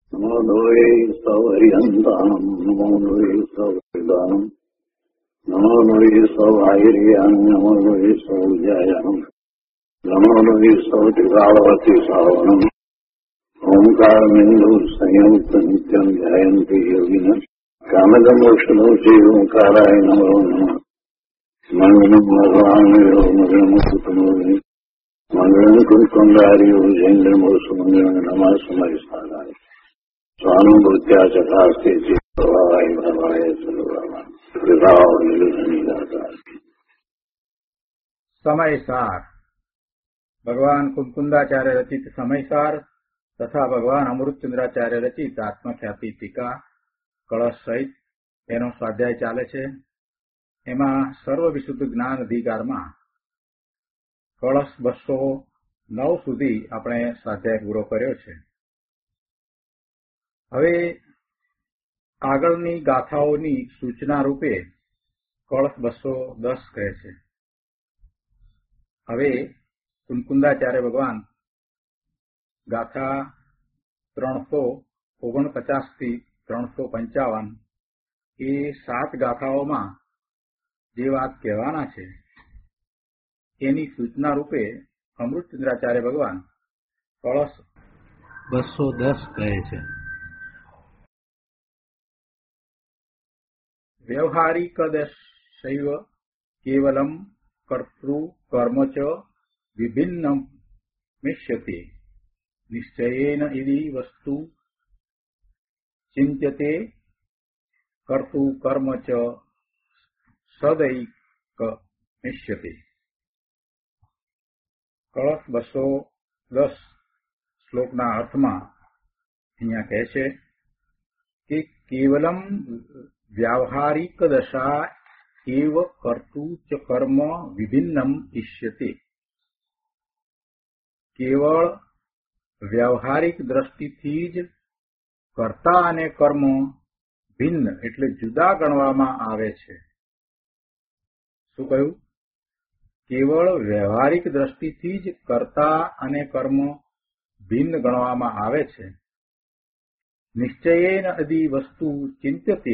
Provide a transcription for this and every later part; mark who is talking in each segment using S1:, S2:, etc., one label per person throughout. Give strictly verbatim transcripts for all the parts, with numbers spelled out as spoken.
S1: નમો લોહે સૌહરિહંતાનમ નમો લોહે સૌદાનમ નમો લોહે સૌહાર્યાન નમો લોહે સૌજાયાનમ નમો લોહે સૌત્રિકાળવતી સાવનમ ઓંકારમિંદુ સંયુક્ત નિત્યમ ધ્યાયંતિ યોગિન કામદમોક્ષનો છે ઓંકારાય નમો નમઃ મંગલમ ભગવાન મંગલમ કુટુંબોની મંગલમ કુંકુંડારીઓ જૈન્દ્રમો સુમંગલમ નમઃ સમયસ્થાનાય સ્વાનુભૂત્યા ચકાસ્તે પ્રભાવાય પ્રભાવાય સર્વભાવા પ્રભાવ નિર્ધનિદાતા.
S2: સમયસાર ભગવાન કુંકુંદાચાર્ય રચિત સમયસાર તથા ભગવાન અમૃતચંદ્રાચાર્ય રચિત આત્મખ્યાતિ ટીકા કળશ સહિત એનો સ્વાધ્યાય ચાલે છે. એમાં સર્વ વિશુદ્ધ જ્ઞાન અધિકારમાં કળશ બસો નવ સુધી આપણે સ્વાધ્યાય પૂરો કર્યો છે. હવે આગળની ગાથાઓની સૂચના રૂપે કળશ બસો દસ કહે છે. હવે કુંકુંદાચાર્ય ભગવાન ગાથા ત્રણસો ઓગણપચાસ થી ત્રણસો પંચાવન એ સાત ગાથાઓમાં જે વાત કહેવાના છે એની સૂચના રૂપે અમૃતચંદ્રાચાર્ય ભગવાન કળશ બસો દસ કહે છે. વ્યવહારિકદશૈવ કેવલમ કર્તૃ કર્મ ચ વિભિન્નમ મિશ્યતે નિશ્ચયેન ઇતિ વસ્તુ ચિંત્યતે કર્તુ કર્મ ચ સદૈક મિશ્યતે. કળશ બસો દસ શ્લોકના અર્થમાં અહીંયા કહે છે કે કેવલમ વ્યાવહારિક દશા એવ કર્તુ ચ કર્મ વિભિન્નમ ઇષ્યતે. કેવળ વ્યવહારિક દ્રષ્ટિથી જ કર્તા અને કર્મ ભિન્ન એટલે જુદા ગણવામાં આવે છે. શું કહ્યું? કેવળ વ્યવહારિક દ્રષ્ટિથી જ કર્તા અને કર્મ ભિન્ન ગણવામાં આવે છે. નિશ્ચયેન અદિ વસ્તુ ચિંત્યતે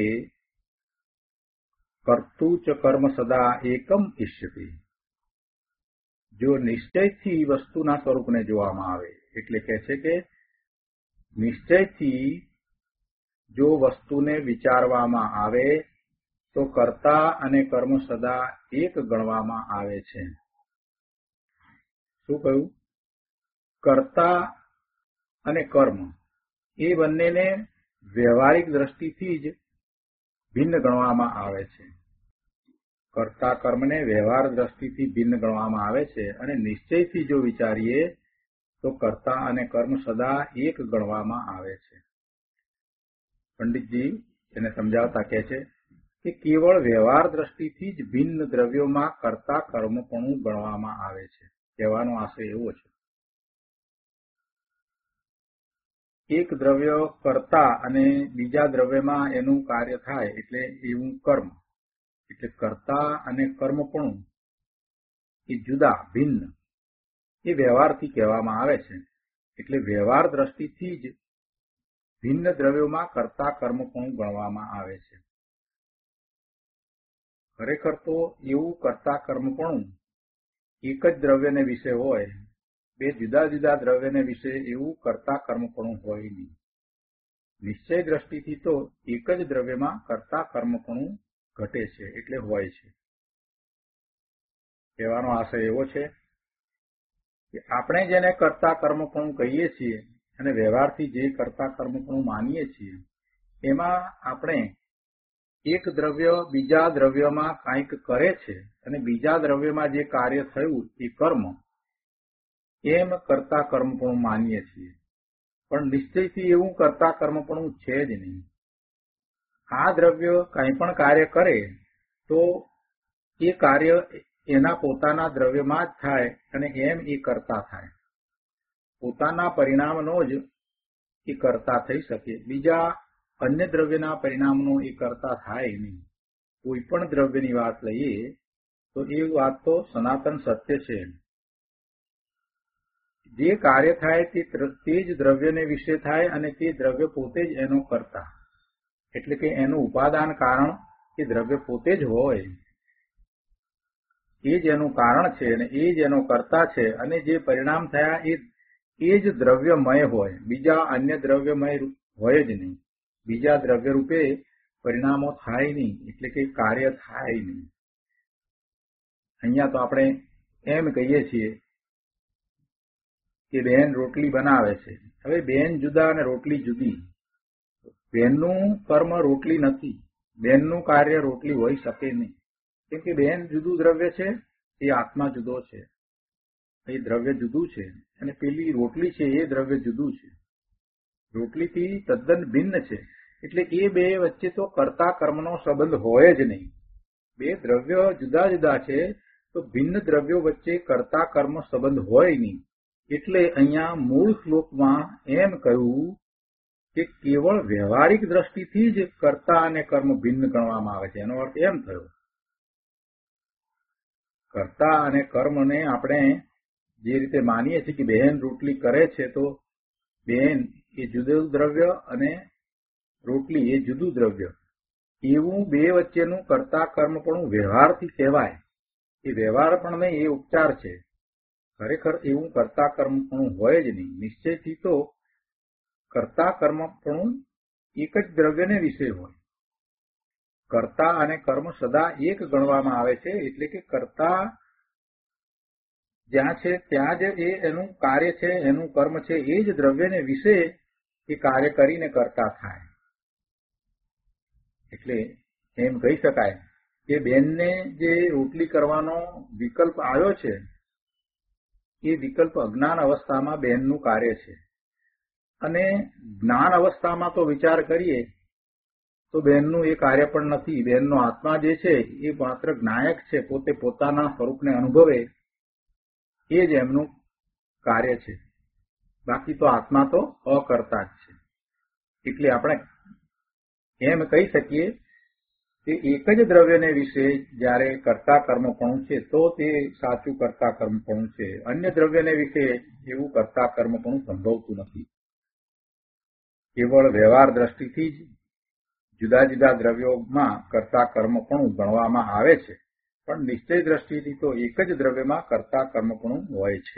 S2: કર્તુ ચ કર્મ સદા એકમ ઇષ્યતે. જો નિશ્ચયથી વસ્તુના સ્વરૂપને જોવામાં આવે એટલે કહે છે કે નિશ્ચયથી જો વસ્તુને વિચારવામાં આવે તો કર્તા અને કર્મ સદા એક ગણવામાં આવે છે. શું કહ્યું? કર્તા અને કર્મ એ બંનેને વ્યવહારિક દ્રષ્ટિથી જ ભિન્ન ગણવામાં આવે છે. કર્તા કર્મને વ્યવહાર દ્રષ્ટિથી ભિન્ન ગણવામાં આવે છે અને નિશ્ચયથી જો વિચારીએ તો કર્તા અને કર્મ સદા એક ગણવામાં આવે છે. પંડિતજી એને સમજાવતા કહે છે કે કેવળ વ્યવહાર દ્રષ્ટિથી જ ભિન્ન દ્રવ્યોમાં કર્તા કર્મપણું ગણવામાં આવે છે. કહેવાનો આશય એવો છે. એક દ્રવ્ય કર્તા અને બીજા દ્રવ્યમાં એનું કાર્ય થાય એટલે એવું કર્મ એટલે કર્તા અને કર્મપણું એ જુદા ભિન્ન એ વ્યવહારથી કહેવામાં આવે છે. એટલે વ્યવહાર દ્રષ્ટિથી જ ભિન્ન દ્રવ્યોમાં કર્તા કર્મપણું ગણવામાં આવે છે. ખરેખર તો એવું કર્તા કર્મપણું એક જ દ્રવ્યને વિશે હોય, બે જુદા જુદા દ્રવ્યને વિશે એવું કર્તા કર્મપણું હોય નહીં. નિશ્ચય દ્રષ્ટિથી તો એક જ દ્રવ્યમાં કર્તા કર્મપણું ઘટે છે એટલે હોય છે. કહેવાનો આશય એવો છે કે આપણે જેને કર્તા કર્મપણું કહીએ છીએ અને વ્યવહારથી જે કર્તા કર્મપણું માનીએ છીએ એમાં આપણે એક દ્રવ્ય બીજા દ્રવ્યમાં કંઈક કરે છે અને બીજા દ્રવ્યમાં જે કાર્ય થયું એ કર્મ એમ કર્તા કર્મપણું માનીએ છીએ. પણ નિશ્ચયથી એવું કર્તા કર્મપણું છે જ નહીં. આ દ્રવ્ય કંઈ પણ કાર્ય કરે તો એ કાર્ય એના પોતાના દ્રવ્યમાં જ થાય અને એમ એ કર્તા થાય. પોતાના પરિણામનો જ એ કર્તા થઈ શકે. બીજા અન્ય દ્રવ્યના પરિણામનો એ કર્તા થાય નહીં. કોઈ પણ દ્રવ્યની વાત લઈએ તો એ વાત તો સનાતન સત્ય છે જે કાર્ય થાય તે તે જ દ્રવ્યને વિશે થાય અને તે દ્રવ્ય પોતે જ એનો કર્તા, એટલે કે એનું ઉપાદાન કારણ એ દ્રવ્ય પોતે જ હોય, એ જ એનું કારણ છે અને એ જ એનો કર્તા છે, અને જે પરિણામ થયા એ એ જ દ્રવ્યમય હોય, બીજા અન્ય દ્રવ્યમય હોય જ નહીં, બીજા દ્રવ્ય રૂપે પરિણામો થાય નહીં, એટલે કે કાર્ય થાય નહીં. અહીંયા તો આપણે એમ કહીએ છીએ કે બેન રોટલી બનાવે છે. હવે બેન જુદા અને રોટલી જુદી. બેનનું કર્મ રોટલી નથી, બેનનું કાર્ય રોટલી હોઈ શકે નહીં, કેમ કે બેન જુદું દ્રવ્ય છે, એ આત્મા જુદો છે, એ દ્રવ્ય જુદું છે, અને પેલી રોટલી છે એ દ્રવ્ય જુદું છે, રોટલીથી તદ્દન ભિન્ન છે. એટલે એ બે વચ્ચે તો કર્તા કર્મનો સંબંધ હોય જ નહીં. બે દ્રવ્ય જુદા જુદા છે તો ભિન્ન દ્રવ્યો વચ્ચે કર્તા કર્મ સંબંધ હોય નહીં. એટલે અહીંયા મૂળ શ્લોકમાં એમ કહ્યું કે કેવળ વ્યવહારિક દ્રષ્ટિથી જ કર્તા અને કર્મ ભિન્ન ગણવામાં આવે છે. એનો અર્થ એમ થયો, કર્તા અને કર્મને આપણે જે રીતે માનીએ છીએ કે બહેન રોટલી કરે છે તો બહેન એ જુદું દ્રવ્ય અને રોટલી એ જુદું દ્રવ્ય, એવું બે વચ્ચેનું કર્તા કર્મ પણ વ્યવહારથી કહેવાય. એ વ્યવહાર પણ નહીં, એ ઉપચાર છે. ખરેખર એવું કર્તા કર્મ પણ હોય જ નહીં. નિશ્ચયથી તો કર્તા કર્મ પણ એક જ દ્રવ્યને વિશે હોય. કર્તા અને કર્મ સદા એક ગણવામાં આવે છે, એટલે કે કર્તા જ્યાં છે ત્યાં જ એ એનું કાર્ય છે, એનું કર્મ છે, એ જ દ્રવ્યને વિશે એ કાર્ય કરીને કરતા થાય. એટલે એમ કહી શકાય કે બેનને જે રોટલી કરવાનો વિકલ્પ આવ્યો છે એ વિકલ્પ અજ્ઞાન અવસ્થામાં બેનનું કાર્ય છે, અને જ્ઞાન અવસ્થામાં તો વિચાર કરીએ તો બેનનું એ કાર્ય પણ નથી. બેનનો આત્મા જે છે એ માત્ર જ્ઞાયક છે, પોતે પોતાના સ્વરૂપને અનુભવે એ જ એમનું કાર્ય છે, બાકી તો આત્મા તો અકર્તા જ છે. એટલે આપણે એમ કહી શકીએ કે એક જ દ્રવ્યને વિશે જ્યારે કર્તા કર્મપણું છે તો તે સાચું કર્તા કર્મપણું છે. અન્ય દ્રવ્યને વિશે એવું કર્તા કર્મપણું સંભવતું નથી. કેવળ વ્યવહાર દ્રષ્ટિથી જ જુદા જુદા દ્રવ્યોમાં કર્તા કર્મપણું ગણવામાં આવે છે, પણ નિશ્ચય દ્રષ્ટિથી તો એક જ દ્રવ્યમાં કર્તા કર્મપણું હોય છે.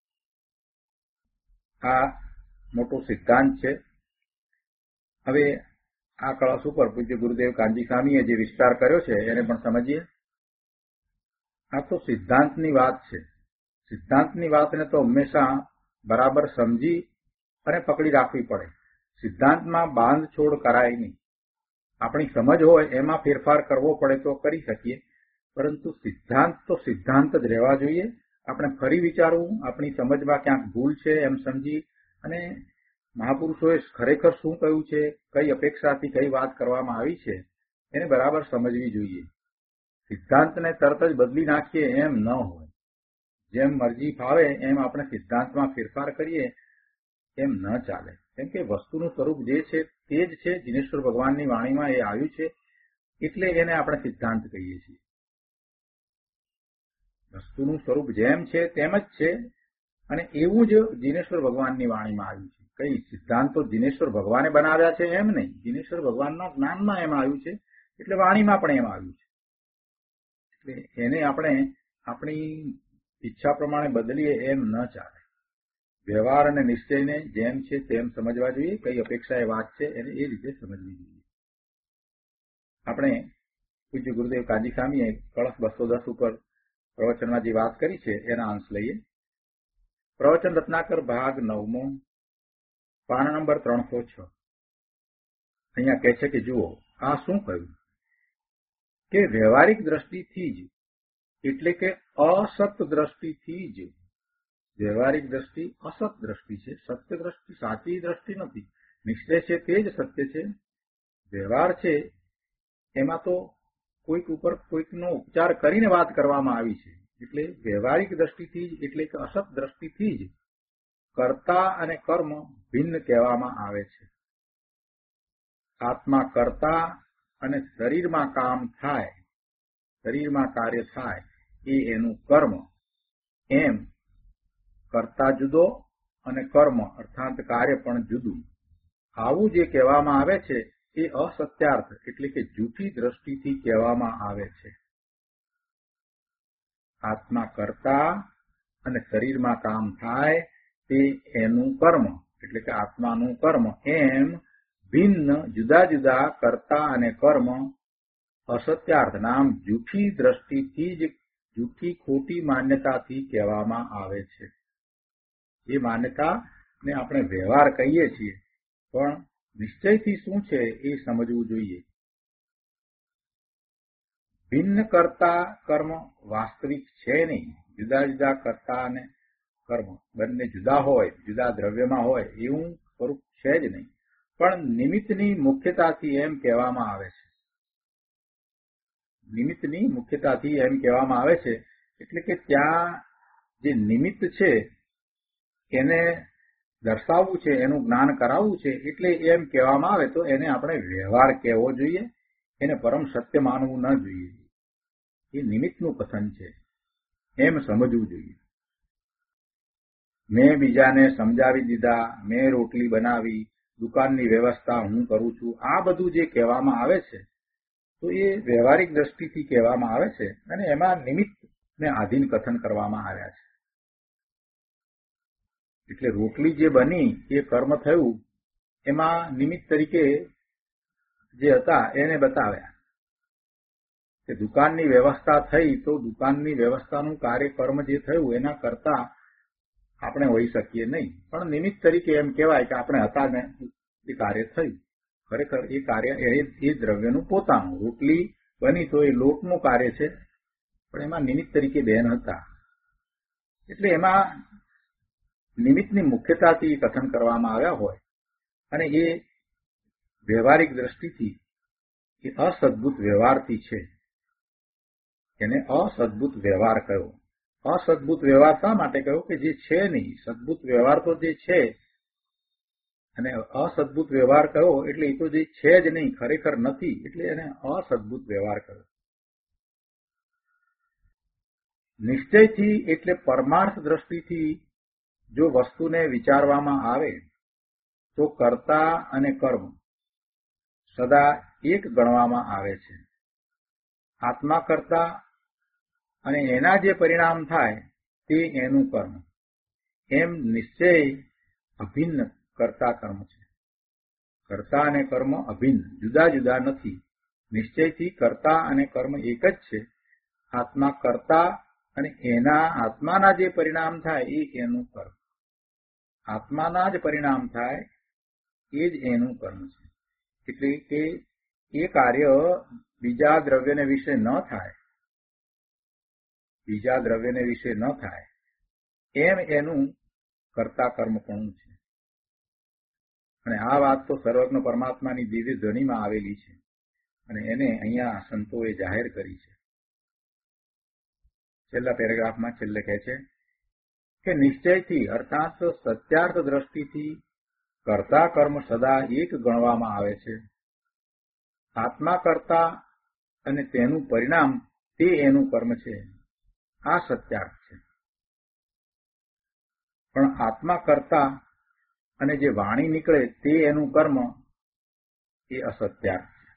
S2: આ મોટો સિદ્ધાંત છે. હવે આ કળશ ઉપર પૂજ્ય ગુરુદેવ કાનજી સ્વામીએ જે વિસ્તાર કર્યો છે એને પણ સમજીએ. આ તો સિદ્ધાંતની વાત છે. સિદ્ધાંતની વાતને તો હંમેશા બરાબર સમજી અને પકડી રાખવી પડે. સિદ્ધાંતમાં બાંધછોડ કરાય નહીં. આપણી સમજ હોય એમાં ફેરફાર કરવો પડે તો કરી શકીએ, પરંતુ સિદ્ધાંત તો સિદ્ધાંત જ રહેવા જોઈએ. આપણે ફરી વિચારવું, આપણી સમજમાં ક્યાંક ભૂલ છે એમ સમજી, અને મહાપુરુષોએ ખરેખર શું કહ્યું છે, કઈ અપેક્ષાથી કઈ વાત કરવામાં આવી છે એને બરાબર સમજવી જોઈએ. સિદ્ધાંતને તરત જ બદલી નાખીએ એમ ન હોય. જેમ મરજી ફાવે એમ આપણે સિદ્ધાંતમાં ફેરફાર કરીએ એમ ન ચાલે. કેમ કે વસ્તુનું સ્વરૂપ જે છે તે જ છે, જીનેશ્વર ભગવાનની વાણીમાં એ આવ્યું છે, એટલે એને આપણે સિદ્ધાંત કહીએ છીએ. વસ્તુનું સ્વરૂપ જેમ છે તેમ જ છે, અને એવું જ જીનેશ્વર ભગવાનની વાણીમાં આવ્યું છે. કઈ સિદ્ધાંતો જીનેશ્વર ભગવાને બનાવ્યા છે એમ નહીં, જીનેશ્વર ભગવાનના જ્ઞાનમાં એમ આવ્યું છે, એટલે વાણીમાં પણ એમ આવ્યું છે. એટલે એને આપણે આપણી ઈચ્છા પ્રમાણે બદલીએ એમ ન ચાલે. વ્યવહાર અને નિશ્ચયને જેમ છે તેમ સમજવા જોઈએ. કઈ અપેક્ષા એ વાત છે એને એ રીતે સમજવી જોઈએ. આપણે પૂજ્ય ગુરુદેવ કાનજી સ્વામીએ કળશ બસો દસ ઉપર પ્રવચનમાં જે વાત કરી છે એના અંશ લઈએ. પ્રવચન રત્નાકર ભાગ નવમો, પાના નંબર ત્રણસો છ. અહીંયા કહે છે કે જુઓ, આ શું કહ્યું કે વ્યવહારિક દ્રષ્ટિથી જ, એટલે કે અસત દ્રષ્ટિથી જ, વ્યવહારિક દ્રષ્ટિ અસત દ્રષ્ટિ છે, સત્ય દ્રષ્ટિ સાચી દ્રષ્ટિ નથી. નિશ્ચય છે તે જ સત્ય છે. વ્યવહાર છે એમાં તો કોઈક ઉપર કોઈકનો ઉપચાર કરીને વાત કરવામાં આવી છે. એટલે વ્યવહારિક દ્રષ્ટિથી જ, એટલે કે અસત દ્રષ્ટિથી જ કર્તા અને કર્મ ભિન્ન કહેવામાં આવે છે. આત્મા કર્તા અને શરીરમાં કામ થાય, શરીરમાં કાર્ય થાય એ એનું કર્મ, એમ કર્તા જુદો અને કર્મ અર્થાત કાર્ય પણ જુદું, આવું જે કહેવામાં આવે છે એ અસત્યાર્થ એટલે કે જૂઠી દ્રષ્ટિથી કહેવામાં આવે છે. આત્મા કરતા અને શરીરમાં કામ થાય તે એનું કર્મ એટલે કે આત્માનું કર્મ, એમ ભિન્ન જુદા જુદા કર્તા અને કર્મ અસત્યાર્થ નામ જૂઠી દ્રષ્ટિથી જ જૂઠી ખોટી માન્યતાથી કહેવામાં આવે છે. એ માન્યતાને આપણે વ્યવહાર કહીએ છીએ, પણ નિશ્ચયથી શું છે એ સમજવું જોઈએ. ભિન્ન કર્તા કર્મ વાસ્તવિક છે નહીં. જુદા જુદા કર્તા અને કર્મ બંને જુદા હોય, જુદા દ્રવ્યમાં હોય એવું સ્વરૂપ છે જ નહીં, પણ નિમિત્તની મુખ્યતાથી એમ કહેવામાં આવે છે. નિમિત્તની મુખ્યતાથી એમ કહેવામાં આવે છે એટલે કે ત્યાં જે નિમિત્ત છે એને દર્શાવવું છે, એનું જ્ઞાન કરાવવું છે, એટલે એમ કહેવામાં આવે તો એને આપણે વ્યવહાર કહેવો જોઈએ, એને પરમ સત્ય માનવું ન જોઈએ. એ નિમિત્તનું કથન છે એમ સમજવું જોઈએ. મેં બીજાને સમજાવી દીધા, મેં રોટલી બનાવી, દુકાનની વ્યવસ્થા હું કરું છું, આ બધું જે કહેવામાં આવે છે તો એ વ્યવહારિક દ્રષ્ટિથી કહેવામાં આવે છે અને એમાં નિમિત્તને આધીન કથન કરવામાં આવ્યા છે. એટલે રોટલી જે બની એ કર્મ થયું, એમાં નિમિત્ત તરીકે જે હતા એને બતાવ્યા. કે દુકાનની વ્યવસ્થા થઈ તો દુકાનની વ્યવસ્થાનું કાર્ય કર્મ જે થયું એના કરતા આપણે હોઈ શકીએ નહીં, પણ નિમિત્ત તરીકે એમ કહેવાય કે આપણે હતા ને એ કાર્ય થયું. ખરેખર એ કાર્ય એ દ્રવ્યનું પોતાનું. રોટલી બની તો એ લોટનું કાર્ય છે, પણ એમાં નિમિત્ત તરીકે બેન હતા. એટલે એમાં નિમિત્તની મુખ્યતાથી કથન કરવામાં આવ્યા હોય અને એ વ્યવહારિક દ્રષ્ટિથી એ અસદભૂત વ્યવહારથી છે, એને અસદભૂત વ્યવહાર કહ્યો. અસદભૂત વ્યવહાર શા માટે કહ્યો? કે જે છે નહીં. સદભૂત વ્યવહાર તો જે છે, અને અસદભૂત વ્યવહાર કહ્યો એટલે એ તો જે છે જ નહીં, ખરેખર નથી, એટલે એને અસદભૂત વ્યવહાર કહ્યો. નિશ્ચયથી એટલે પરમાર્થ દ્રષ્ટિથી જો વસ્તુને વિચારવામાં આવે તો કર્તા અને કર્મ સદા એક ગણવામાં આવે છે. આત્મા કરતા અને એના જે પરિણામ થાય તે એનું કર્મ, એમ નિશ્ચય અભિન્ન કર્તા કર્મ છે. કર્તા અને કર્મ અભિન્ન, જુદા જુદા નથી. નિશ્ચયથી કર્તા અને કર્મ એક જ છે. આત્મા કરતા અને એના આત્માના જે પરિણામ થાય એ એનું કર્મ. આત્માના જ પરિણામ થાય એ જ એનું કર્મ છે. એટલે કે એ કાર્ય બીજા દ્રવ્યને વિશે ન થાય, બીજા દ્રવ્યને વિશે ન થાય એમ એનું કર્તા કર્મ પણ છે. અને આ વાત તો સર્વજ્ઞ પરમાત્માની દિવ્ય ધ્વનિમાં આવેલી છે અને એને અહીંયા સંતોએ જાહેર કરી છે. છેલ્લા પેરેગ્રાફમાં છેલ્લે કહે છે કે નિશ્ચયથી અર્થાત સત્યાર્થ દ્રષ્ટિથી કર્તા કર્મ સદા એક ગણવામાં આવે છે. આત્મા કરતા અને તેનું પરિણામ તે એનું કર્મ છે, આ સત્યાર્થ છે. પણ આત્મા કરતા અને જે વાણી નીકળે તે એનું કર્મ એ અસત્યાર્થ છે.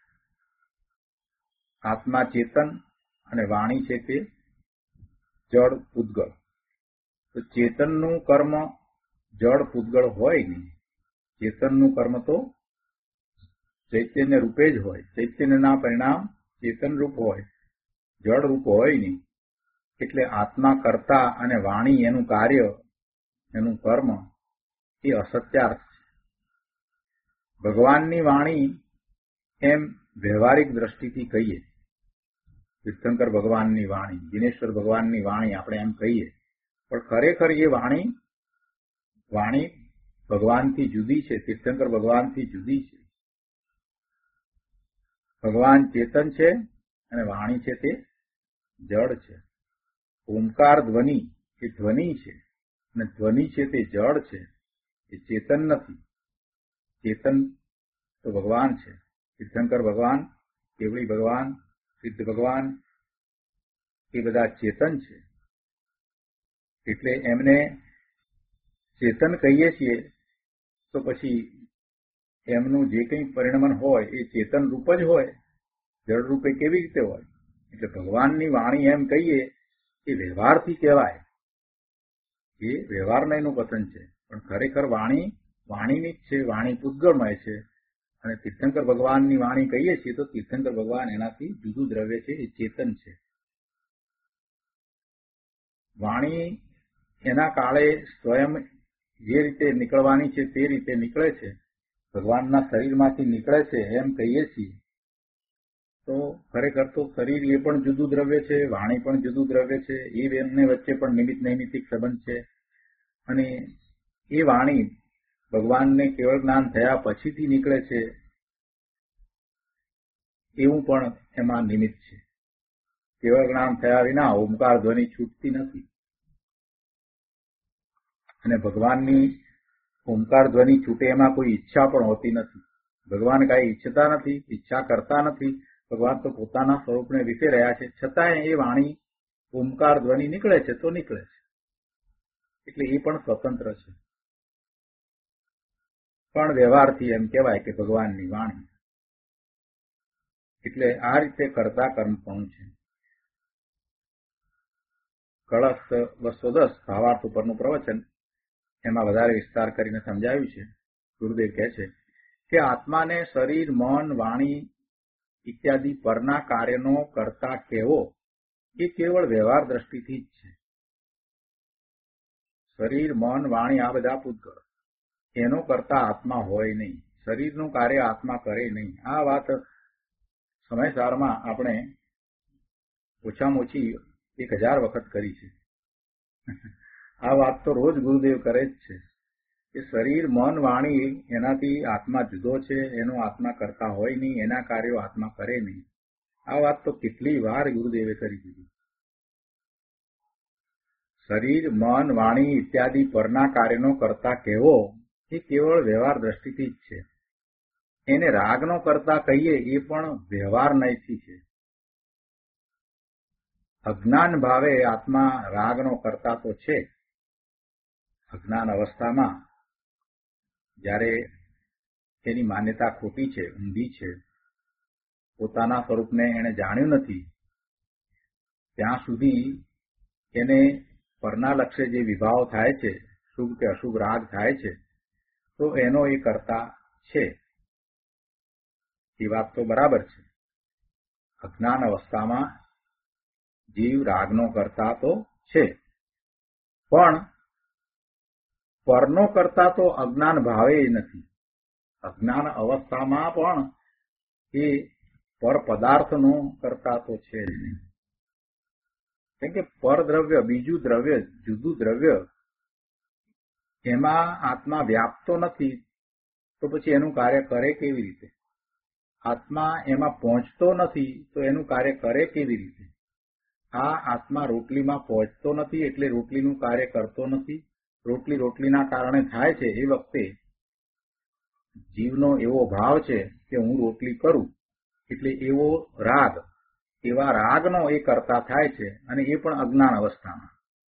S2: આત્મા ચેતન અને વાણી છે તે જડ પૂતગળ. તો ચેતનનું કર્મ જડ પૂતગળ હોય નહીં. ચેતનનું કર્મ તો ચૈતન્ય રૂપે જ હોય. ચૈતન્યના પરિણામ ચેતન રૂપ હોય, જડ રૂપ હોય નહીં. એટલે આત્મા કરતા અને વાણી એનું કાર્ય, એનું કર્મ એ અસત્યાર્થ છે. ભગવાનની વાણી એમ વ્યવહારિક દ્રષ્ટિથી કહીએ, તીર્થંકર ભગવાનની વાણી, દિનેશ્વર ભગવાનની વાણી આપણે એમ કહીએ, પણ ખરેખર એ વાણી વાણી ભગવાનથી જુદી છે, તીર્થંકર ભગવાનથી જુદી છે. ભગવાન ચેતન છે અને વાણી છે તે જડ છે. ઓમકાર ધ્વનિ એ ધ્વનિ છે અને ધ્વનિ છે તે જડ છે, એ ચેતન નથી. ચેતન તો ભગવાન છે. તીર્થંકર ભગવાન, કેવળી ભગવાન, સિદ્ધ ભગવાન એ બધા ચેતન છે. એટલે એમને ચેતન કહીએ છીએ તો પછી એમનું જે કંઈ પરિણમન હોય એ ચેતન રૂપ જ હોય, જળ રૂપે કેવી રીતે હોય? એટલે ભગવાનની વાણી એમ કહીએ એ વ્યવહારથી કહેવાય, એ વ્યવહારના એનું કથન છે. પણ ખરેખર વાણી વાણીની જ છે, વાણી પૂતગળમય છે. અને તીર્થંકર ભગવાનની વાણી કહીએ છીએ તો તીર્થંકર ભગવાન એનાથી જુદું દ્રવ્ય છે, એ ચેતન છે. વાણી એના કાળે સ્વયં જે રીતે નીકળવાની છે તે રીતે નીકળે છે, ભગવાનના શરીરમાંથી નીકળે છે એમ કહીએ છીએ. તો ખરેખર તો શરીર એ પણ જુદું દ્રવ્ય છે, વાણી પણ જુદું દ્રવ્ય છે. એ બેને વચ્ચે પણ નિમિત્ત નૈમિત્તિક સંબંધ છે. અને એ વાણી ભગવાનને કેવળ જ્ઞાન થયા પછીથી નીકળે છે એવું પણ એમાં નિમિત્ત છે. કેવળ જ્ઞાન થયા વિના ઓમકાર ધ્વનિ છૂટતી નથી. અને ભગવાનની ઓમકાર ધ્વનિ છૂટે એમાં કોઈ ઈચ્છા પણ હોતી નથી. ભગવાન કાંઈ ઈચ્છતા નથી, ઈચ્છા કરતા નથી. ભગવાન તો પોતાના સ્વરૂપને વિશે રહ્યા છે, છતાંય એ વાણી ઓમકાર ધ્વનિ નીકળે છે તો નીકળે છે. એટલે એ પણ સ્વતંત્ર છે. પણ વ્યવહારથી એમ કહેવાય કે ભગવાનની વાણી. એટલે આ રીતે કરતા કર્મ પણ છે. કળશ બસો દસ ભાવાર્થ ઉપરનું પ્રવચન, એમાં વધારે વિસ્તાર કરીને સમજાવ્યું છે. ગુરુદેવ કહે છે કે આત્માને શરીર, મન, વાણી ઇત્યાદિ પરના કાર્યનો કરતા કહેવો એ કેવળ વ્યવહાર દ્રષ્ટિથી જ છે. શરીર, મન, વાણી આ બધા પૂતગળ, એનો કરતા આત્મા હોય નહીં. શરીરનું કાર્ય આત્મા કરે નહીં. આ વાત સમયસારમાં આપણે ઓછામાં ઓછી એક હજાર વખત કરી છે. આ વાત તો રોજ ગુરુદેવ કરે જ છે કે શરીર, મન, વાણી એનાથી આત્મા જુદો છે, એનો આત્મા કરતા હોય નહીં, એના કાર્યો આત્મા કરે નહીં. આ વાત તો કેટલી વાર ગુરુદેવે કરી દીધી. શરીર, મન, વાણી ઇત્યાદિ પરના કાર્યનો કરતા કહેવો એ કેવળ વ્યવહાર દ્રષ્ટિથી જ છે. એને રાગનો કરતા કહીએ એ પણ વ્યવહાર નયથી છે. અજ્ઞાન ભાવે આત્મા રાગનો કરતા તો છે. અજ્ઞાન અવસ્થામાં જ્યારે એની માન્યતા ખોટી છે, ઊંધી છે, પોતાના સ્વરૂપને એને જાણ્યું નથી, ત્યાં સુધી એને પરના લક્ષ્ય જે વિભાવ થાય છે, શુભ કે અશુભ રાગ થાય છે, તો એનો એ કરતા છે. એ વાત તો બરાબર છે. અજ્ઞાન અવસ્થામાં જીવ રાગનો કરતા તો છે, પણ પરનો કરતા તો અજ્ઞાન ભાવે નથી. અજ્ઞાન અવસ્થામાં પણ એ પર પદાર્થનો કરતા તો છે જ નહીં. કેમ કે પરદ્રવ્ય, બીજું દ્રવ્ય, જુદું દ્રવ્ય, એમાં આત્મા વ્યાપતો નથી, તો પછી એનું કાર્ય કરે કેવી રીતે? આત્મા એમાં પહોંચતો નથી તો એનું કાર્ય કરે કેવી રીતે? આ આત્મા રોટલીમાં પહોંચતો નથી એટલે રોટલીનું કાર્ય કરતો નથી. રોટલી રોટલીના કારણે થાય છે એ વખતે જીવનો એવો ભાવ છે કે હું રોટલી કરું, એટલે એવો રાગ, એવા રાગનો એ કરતા થાય છે. અને એ પણ અજ્ઞાન અવસ્થામાં.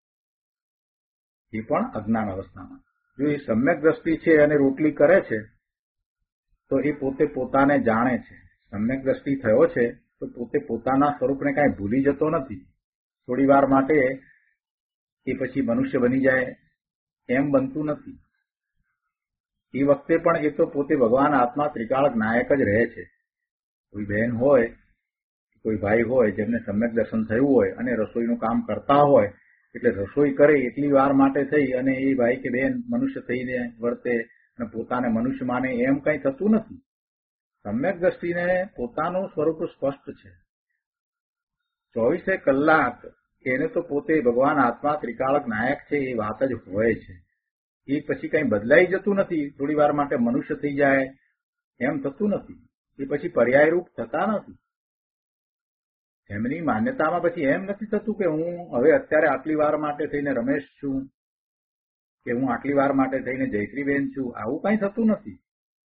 S2: એ પણ અજ્ઞાન અવસ્થામાં. જો એ સમ્યક દ્રષ્ટિ છે અને રોટલી કરે છે તો એ પોતે પોતાને જાણે છે. સમ્યક દ્રષ્ટિ થયો છે તો પોતે પોતાના સ્વરૂપને કાંઈ ભૂલી જતો નથી. થોડી વાર માટે એ પછી મનુષ્ય બની જાય એમ બનતું નથી. એ વખતે પણ એ તો પોતે ભગવાન આત્મા ત્રિકાળક નાયક જ રહે છે. કોઈ બહેન હોય, કોઈ ભાઈ હોય જેમને સમ્યક દર્શન થયું હોય અને રસોઈનું કામ કરતા હોય, એટલે રસોઈ કરે એટલી વાર માટે થઈ અને એ ભાઈ કે બહેન મનુષ્ય થઈને વર્તે અને પોતાને મનુષ્ય માને એમ કંઈ થતું નથી. સમ્યક દ્રષ્ટિને પોતાનું સ્વરૂપ સ્પષ્ટ છે. ચોવીસે કલાક એને તો પોતે ભગવાન આત્મા ત્રિકાળક નાયક છે એ વાત જ હોય છે. એ પછી કંઈ બદલાઈ જતું નથી. થોડી વાર માટે મનુષ્ય થઈ જાય એમ થતું નથી. એ પછી પર્યાયરૂપ થતા નથી. એમની માન્યતામાં પછી એમ નથી થતું કે હું હવે અત્યારે આટલી વાર માટે થઈને રમેશ છું કે હું આટલી વાર માટે થઈને જયશ્રીબેન છું. આવું કંઈ થતું નથી.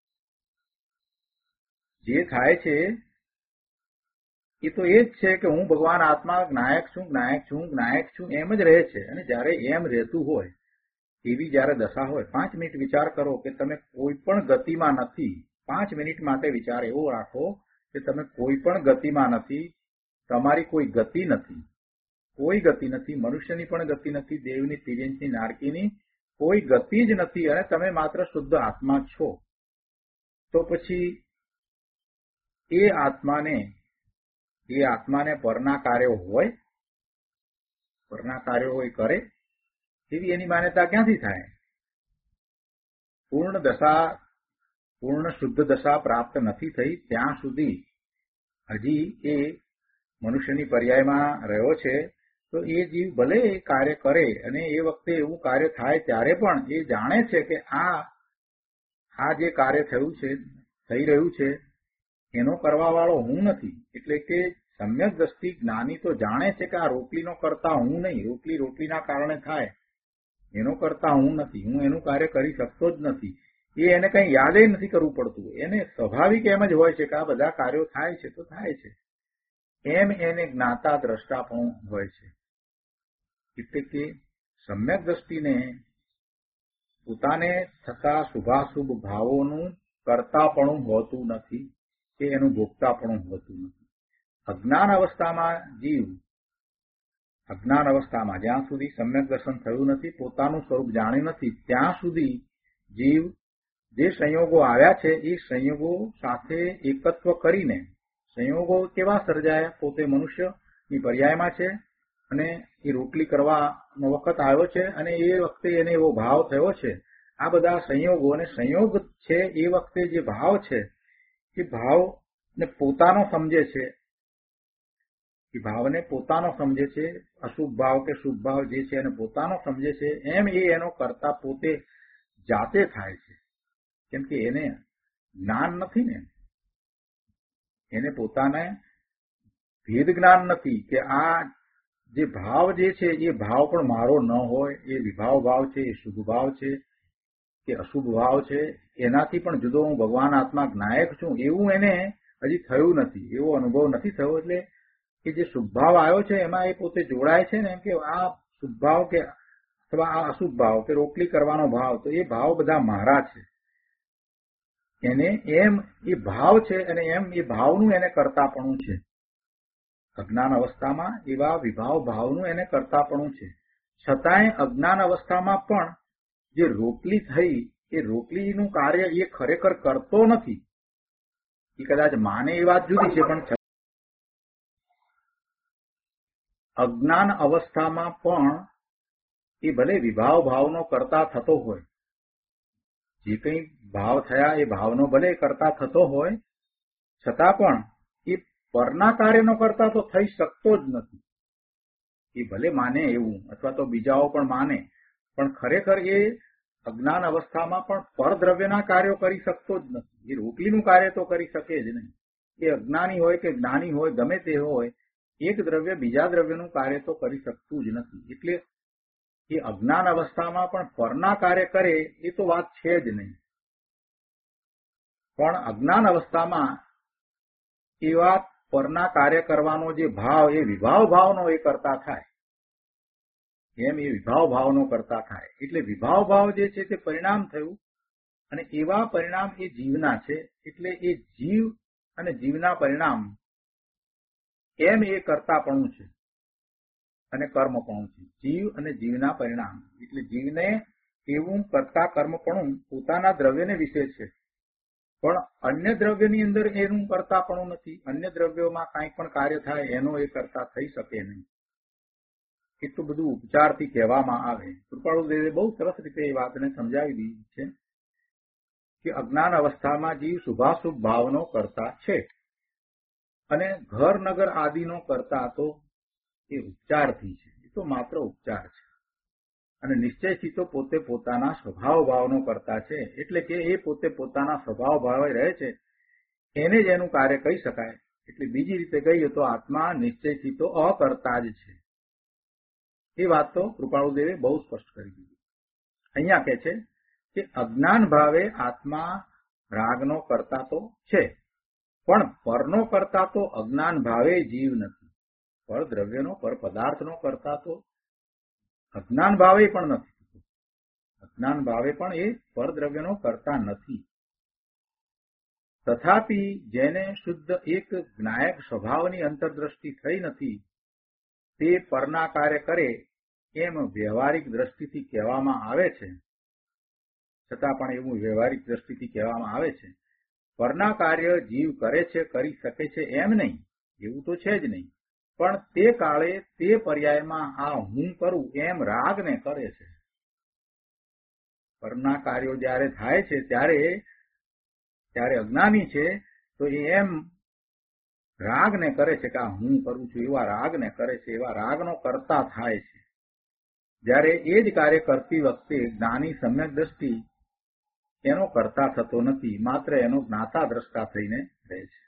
S2: જે થાય છે એ તો એ જ છે કે હું ભગવાન આત્મા જ્ઞાયક છું, જ્ઞાયક છું, જ્ઞાયક છું એમ જ રહે છે. અને જ્યારે એમ રહેતું હોય એવી જયારે દશા હોય, પાંચ મિનિટ વિચાર કરો કે તમે કોઈ પણ ગતિમાં નથી. પાંચ મિનિટ માટે વિચાર એવો રાખો કે તમે કોઈ પણ ગતિમાં નથી, તમારી કોઈ ગતિ નથી, કોઈ ગતિ નથી, મનુષ્યની પણ ગતિ નથી, દેવની, તિર્યંચની, નારકીની કોઈ ગતિ જ નથી, અને તમે માત્ર શુદ્ધ આત્મા છો. તો પછી એ આત્માને એ આત્માને પરના કાર્યો હોય પરના કાર્યો હોય કરે એવી એની માન્યતા ક્યાંથી થાય? પૂર્ણ દશા પૂર્ણ શુદ્ધ દશા પ્રાપ્ત નથી થઈ ત્યાં સુધી હજી એ મનુષ્યની પર્યાયમાં રહ્યો છે. તો એ જીવ ભલે એ કાર્ય કરે અને એ વખતે એવું કાર્ય થાય ત્યારે પણ એ જાણે છે કે આ આ જે કાર્ય થયું છે થઈ રહ્યું છે એનો કરવા વાળો હું નથી. એટલે કે સમ્યક દ્રષ્ટિ જ્ઞાની તો જાણે છે કે આ રોટલીનો કરતા હું નહીં, રોટલી રોટલીના કારણે થાય એનો કરતા હું નથી, હું એનું કાર્ય કરી શકતો જ નથી. એ એને કઈ યાદ નથી કરવું પડતું, એને સ્વાભાવિક એમ જ હોય છે કે આ બધા કાર્યો થાય છે તો થાય છે, એમ એને જ્ઞાતા દ્રષ્ટા પણ હોય છે. એટલે કે સમ્યક દ્રષ્ટિને પોતાને થતા શુભાશુભ ભાવોનું કરતાપણું હોતું નથી કે એનું ભોગતાપણું હોતું નથી. અજ્ઞાન અવસ્થામાં જીવ અજ્ઞાન અવસ્થામાં જ્યાં સુધી સમ્યક દર્શન થયું નથી, પોતાનું સ્વરૂપ જાણ્યું નથી, ત્યાં સુધી જીવ જે સંયોગો આવ્યા છે એ સંયોગો સાથે એકત્વ કરીને, સંયોગો કેવા સર્જાયા, પોતે મનુષ્યની પર્યાયમાં છે અને એ રોટલી કરવાનો વખત આવ્યો છે અને એ વખતે એને એવો ભાવ થયો છે. આ બધા સંયોગો અને સંયોગ છે એ વખતે જે ભાવ છે એ ભાવને પોતાનો સમજે છે, એ ભાવને પોતાનો સમજે છે, અશુભ ભાવ કે શુભ ભાવ જે છે એને પોતાનો સમજે છે. એમ એ એનો કરતા પોતે જાતે થાય છે, કેમ કે એને જ્ઞાન નથી ને, એને પોતાને ભેદ જ્ઞાન નથી કે આ જે ભાવ જે છે એ ભાવ પણ મારો ન હોય, એ વિભાવ ભાવ છે, એ શુભ ભાવ છે કે અશુભ ભાવ છે, એનાથી પણ જુદો હું ભગવાન આત્મા જ્ઞાયક છું એવું એને હજી થયું નથી, એવો અનુભવ નથી થયો. એટલે કે જે શુભ ભાવ આવ્યો છે એમાં એ પોતે જોડાય છે ને કે આ શુભ ભાવ કે અથવા આ અશુભ ભાવ કે રોટલી કરવાનો ભાવ, તો એ ભાવ બધા મારા છે. એને એમ એ ભાવ છે અને એમ એ ભાવનું એને કરતાપણું છે. અજ્ઞાન અવસ્થામાં એવા વિભાવ ભાવનું એને કરતાપણું છે. છતાંય અજ્ઞાન અવસ્થામાં પણ જે રોટલી થઈ એ રોટલીનું કાર્ય એ ખરેખર કરતો નથી. એ કદાચ માને એ વાત જુદી છે, પણ અજ્ઞાન અવસ્થામાં પણ એ ભલે વિભાવ ભાવનો કરતા થતો હોય, જે કંઈ ભાવ થયા એ ભાવનો ભલે કરતા થતો હોય, છતાં પણ એ પરના કાર્યનો કરતા તો થઈ શકતો જ નથી. એ ભલે માને એવું અથવા તો બીજાઓ પણ માને, પણ ખરેખર એ અજ્ઞાન અવસ્થામાં પણ પરદ્રવ્યના કાર્યો કરી શકતો જ નથી. એ રોટલીનું કાર્ય તો કરી શકે જ નહીં. એ અજ્ઞાની હોય કે જ્ઞાની હોય, ગમે તે હોય, એક દ્રવ્ય બીજા દ્રવ્યનું કાર્ય તો કરી શકતું જ નથી. એટલે એ અજ્ઞાન અવસ્થામાં પણ પરના કાર્ય કરે એ તો વાત છે જ નહીં. પણ અજ્ઞાન અવસ્થામાં એવા પરના કાર્ય કરવાનો જે ભાવ, એ વિભાવ ભાવનો એ કરતા થાય, એમ એ વિભાવ ભાવનો કરતા થાય. એટલે વિભાવ ભાવ જે છે તે પરિણામ થયું અને એવા પરિણામ એ જીવના છે. એટલે એ જીવ અને જીવના પરિણામ એમ એ કરતાપણું છે અને કર્મપણું છે. જીવ અને જીવના પરિણામ એટલે જીવને એવું કરતા કર્મપણું પોતાના દ્રવ્યને વિશે છે, પણ અન્ય દ્રવ્યની અંદર એનું કરતાપણું નથી. અન્ય દ્રવ્યોમાં કાંઈ પણ કાર્ય થાય એનો એ કરતા થઈ શકે નહીં. એટલું બધું ઉપચારથી કહેવામાં આવે. કૃપાળુદેવે બહુ સરસ રીતે એ વાતને સમજાવી દીધી છે કે અજ્ઞાન અવસ્થામાં જીવ શુભાશુભ ભાવનો કરતા છે અને ઘર નગર આદિનો કરતા તો એ ઉપચારથી છે. એ તો માત્ર ઉપચાર છે અને નિશ્ચયથી તો પોતે પોતાના સ્વભાવ ભાવનો કરતા છે. એટલે કે એ પોતે પોતાના સ્વભાવ ભાવે રહે છે, એને જ એનું કાર્ય કહી શકાય. એટલે બીજી રીતે કહીએ તો આત્મા નિશ્ચયથી તો અકર્તા જ છે. એ વાત તો કૃપાળુદેવે બહુ સ્પષ્ટ કરી દીધી. અહીંયા કહે છે કે અજ્ઞાન ભાવે આત્મા રાગનો કરતા તો છે, પણ પરનો કરતા તો અજ્ઞાન ભાવે જીવ નથી. પર દ્રવ્યનો પર પદાર્થનો કરતા તો અજ્ઞાન ભાવે પણ નથી. અજ્ઞાન ભાવે પણ એ પરદ્રવ્યનો કરતા નથી. તથાપિ જેને શુદ્ધ એક જ્ઞાયક સ્વભાવની અંતરદ્રષ્ટિ થઈ નથી તે પરના કાર્ય કરે એમ વ્યવહારિક દ્રષ્ટિથી કહેવામાં આવે છે. છતાં પણ એવું વ્યવહારિક દ્રષ્ટિથી કહેવામાં આવે છે. પરના કાર્ય જીવ કરે છે, કરી શકે છે એમ નહીં, એવું તો છે જ નહીં. પણ તે કાળે તે પર્યાયમાં આ હું કરું એમ રાગને કરે છે. પરના કાર્યો જયારે થાય છે ત્યારે ત્યારે અજ્ઞાની છે તો એ એમ રાગને કરે છે કે આ હું કરું છું એવા રાગને કરે છે, એવા રાગનો કરતા થાય છે. જ્યારે એ જ કાર્ય કરતી વખતે જ્ઞાની સમ્યક દ્રષ્ટિ એનો કરતા થતો નથી, માત્ર એનો જ્ઞાતા દ્રષ્ટા થઈને રહે છે.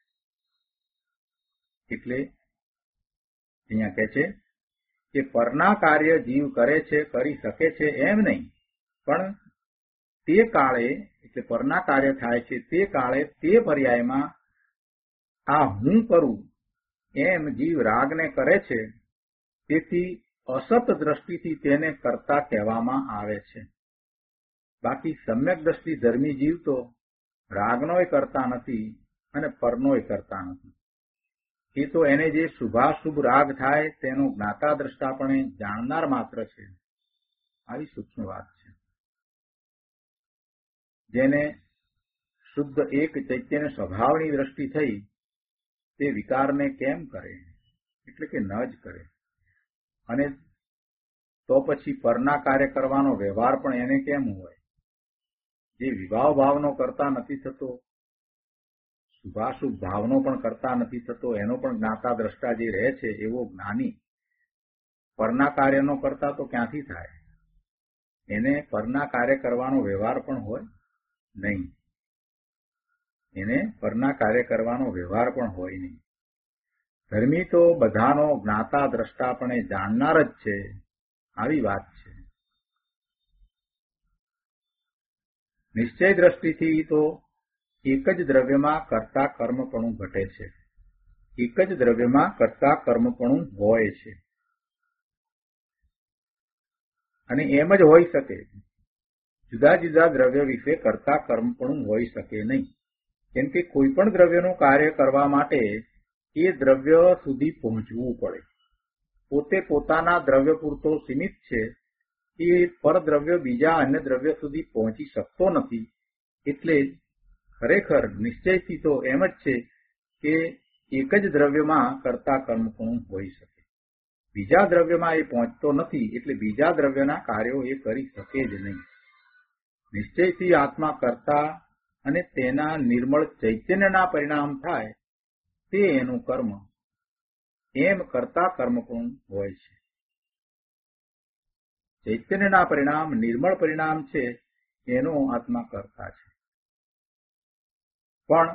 S2: એટલે અહીંયા કહે છે કે પરના કાર્ય જીવ કરે છે, કરી શકે છે એમ નહીં, પણ તે કાળે એટલે પરના કાર્ય થાય છે તે કાળે તે પર્યાયમાં આ હું કરું એમ જીવ રાગને કરે છે. તેથી અસત દ્રષ્ટિથી તેને કરતા કહેવામાં આવે છે. બાકી સમ્યક દ્રષ્ટિ ધર્મી જીવ તો રાગનોય કરતા નથી અને પરનોય કરતા નથી. એ તો એને જે શુભાશુભ રાગ થાય તેનો જ્ઞાતા દ્રષ્ટાપણે જાણનાર માત્ર છે. આવી સૂક્ષ્મ વાત છે. જેને શુદ્ધ એક ચૈતન્ય સ્વભાવની દ્રષ્ટિ થઈ તે વિકારને કેમ કરે, એટલે કે ન જ કરે. અને તો પછી પરના કાર્ય કરવાનો વ્યવહાર પણ એને કેમ હોય? જે વિભાવ ભાવનો કરતા નથી થતો, શુભાશુભ ભાવનો પણ કરતા નથી થતો, એનો પણ જ્ઞાતા દ્રષ્ટા જે રહે છે એવો જ્ઞાની પરના કાર્યનો કરતા તો ક્યાંથી થાય? એને પરના કાર્ય કરવાનો વ્યવહાર પણ હોય નહીં. એને પરના કાર્ય કરવાનો વ્યવહાર પણ હોય નહીં. ધર્મી તો બધાનો જ્ઞાતા દ્રષ્ટા પણ એ જાણનાર જ છે. આવી વાત છે. નિશ્ચય દ્રષ્ટિથી તો એક જ દ્રવ્યમાં કરતા કર્મપણું ઘટે છે. એક જ દ્રવ્યમાં કરતા કર્મપણું હોય છે. અને એમ જ હોઈ શકે. જુદા જુદા દ્રવ્ય વિશે કરતા કર્મપણું હોઈ શકે નહીં. કેમ કે કોઈ પણ દ્રવ્યનું કાર્ય કરવા માટે એ દ્રવ્ય સુધી પહોંચવું પડે. પોતે પોતાના દ્રવ્ય પૂરતો સીમિત છે. એ પરદ્રવ્ય બીજા અન્ય દ્રવ્ય સુધી પહોંચી શકતો નથી. એટલે ખરેખર નિશ્ચયથી તો એમ જ છે કે એક જ દ્રવ્યમાં કરતા કર્મપણું હોઈ શકે. બીજા દ્રવ્યમાં એ પહોંચતો નથી, એટલે બીજા દ્રવ્યના કાર્યો એ કરી શકે જ નહીં. નિશ્ચયથી આત્મા કરતા અને તેના નિર્મળ ચૈતન્યના પરિણામ થાય તે એનું કર્મ. એમ કરતા કર્મપણું હોય છે. ચૈતન્યના પરિણામ નિર્મળ પરિણામ છે એનો આત્મા કરતા છે. પણ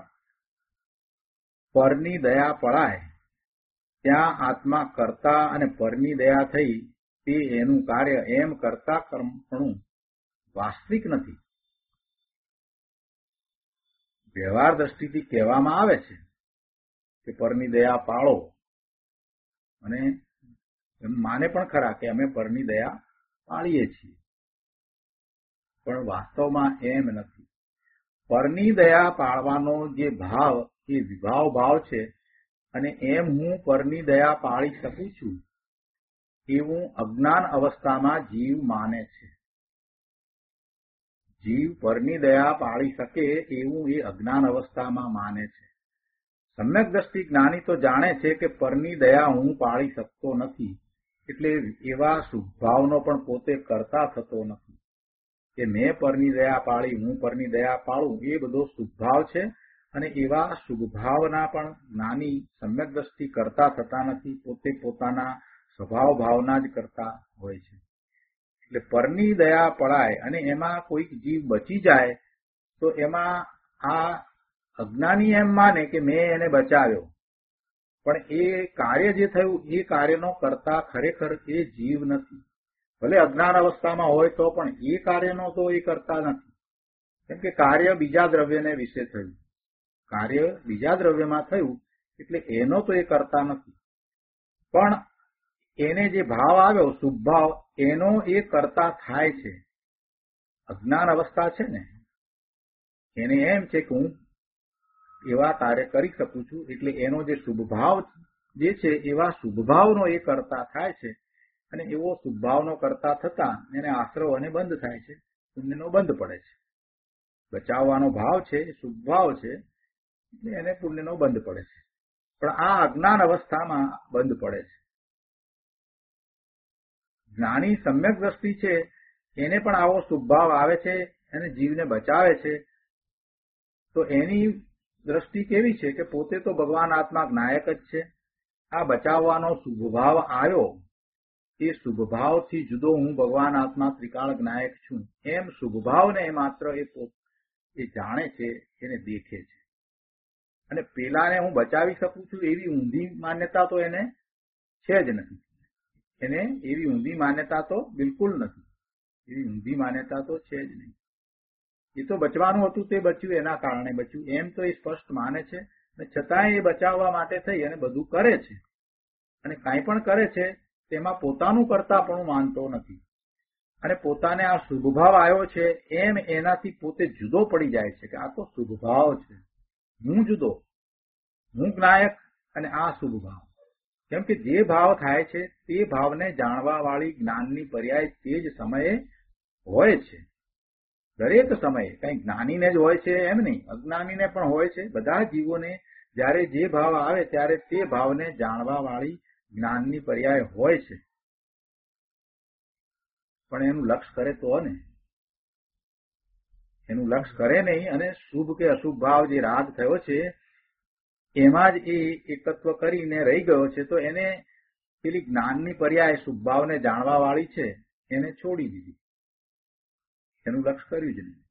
S2: પરની દયા પળાય ત્યાં આત્મા કરતા અને પરની દયા થઈ તે એનું કાર્ય એમ કરતા કર્મપણું વાસ્તવિક નથી. વ્યવહાર દ્રષ્ટિથી કહેવામાં આવે છે કે પરની દયા પાળો, અને એમ માને પણ ખરા કે અમે પરની દયા પાળીએ છીએ, પણ વાસ્તવમાં એમ નથી. પરની દયા પાળવાનો જે ભાવ એ વિભાવ ભાવ છે, અને એમ હું પરની દયા પાળી શકું છું એવું અજ્ઞાન અવસ્થામાં જીવ માને છે. જીવ પરની દયા પાળી શકે એવું એ અજ્ઞાન અવસ્થામાં માને છે. સમ્યક દ્રષ્ટિ જ્ઞાની તો જાણે છે કે પરની દયા હું પાળી શકતો નથી, એટલે એવા શુભભાવનો પણ પોતે કરતા થતો નથી કે મેં પરની દયા પાળી, હું પરની દયા પાળું. એ બધો શુભભાવ છે, અને એવા શુભભાવના પણ જ્ઞાની સમ્યક દ્રષ્ટિ કરતા થતા નથી. પોતે પોતાના સ્વભાવ ભાવના જ કરતા હોય છે. એટલે પરની દયા પડાય અને એમાં કોઈક જીવ બચી જાય તો એમાં આ અજ્ઞાની એમ માને કે મેં એને બચાવ્યો, પણ એ કાર્ય જે થયું એ કાર્યનો કરતા ખરેખર એ જીવ નથી. ભલે અજ્ઞાન અવસ્થામાં હોય તો પણ એ કાર્યનો તો એ કરતા નથી. કેમ કે કાર્ય બીજા દ્રવ્યને વિશે થયું, કાર્ય બીજા દ્રવ્યમાં થયું, એટલે એનો તો એ કરતા નથી. પણ એને જે ભાવ આવ્યો શુભ ભાવ, એનો એ કરતા થાય છે. અજ્ઞાન અવસ્થા છે ને એને એમ છે કે હું એવા કાર્ય કરી શકું છું, એટલે એનો જે શુભભાવ જે છે એવા શુભભાવનો એ કરતા થાય છે, અને એવો શુભભાવનો કરતા થતા એને આશ્રવ અને બંધ થાય છે, પુણ્યનો બંધ પડે છે. બચાવવાનો ભાવ છે એ શુભભાવ છે, એટલે એને પુણ્યનો બંધ પડે છે. પણ આ અજ્ઞાન અવસ્થામાં બંધ પડે છે. જ્ઞાની સમ્યક દ્રષ્ટિ છે એને પણ આવો શુભભાવ આવે છે અને જીવને બચાવે છે. તો એની દ્રષ્ટિ કેવી છે કે પોતે તો ભગવાન આત્મા જ્ઞાયક જ છે. આ બચાવવાનો શુભભાવ આવ્યો એ શુભભાવથી જુદો હું ભગવાન આત્મા ત્રિકાળ જ્ઞાયક છું એમ શુભભાવને માત્ર એ એ જાણે છે, એને દેખે છે. અને પેલાને હું બચાવી શકું છું એવી ઊંધી માન્યતા તો એને છે જ નથી. એને એવી ઊંધી માન્યતા તો બિલકુલ નથી. એવી ઊંધી માન્યતા તો છે જ નહીં. એ તો બચવાનું હતું તે બચ્યું, એના કારણે બચ્યું એમ તો એ સ્પષ્ટ માને છે. અને છતાંય એ બચાવવા માટે થઈ અને બધું કરે છે. અને કાંઈ પણ કરે છે તેમાં પોતાનું કરતા પણ માનતો નથી. અને પોતાને આ શુભભાવ આવ્યો છે એમ એનાથી પોતે જુદો પડી જાય છે કે આ તો શુભભાવ છે, હું જુદો, હું જ્ઞાયક અને આ શુભભાવ. કેમ કે જે ભાવ થાય છે તે ભાવને જાણવા વાળી જ્ઞાનની પર્યાય તે જ સમયે હોય છે. દરેક સમયે કઈ જ્ઞાનીને જ હોય છે એમ નહીં, અજ્ઞાનીને પણ હોય છે. બધા જીવોને જયારે જે ભાવ આવે ત્યારે તે ભાવને જાણવા વાળી જ્ઞાનની પર્યાય હોય છે. પણ એનું લક્ષ કરે તો ને એનું લક્ષ કરે નહીં અને શુભ કે અશુભ ભાવ જે રાગ થયો છે એમાં જ એ એકત્વ કરીને રહી ગયો છે. તો એને પેલી જ્ઞાનની પર્યાય શુભ ભાવને જાણવા વાળી છે એને છોડી દીધી, એનું લક્ષ કર્યું જ નહીં.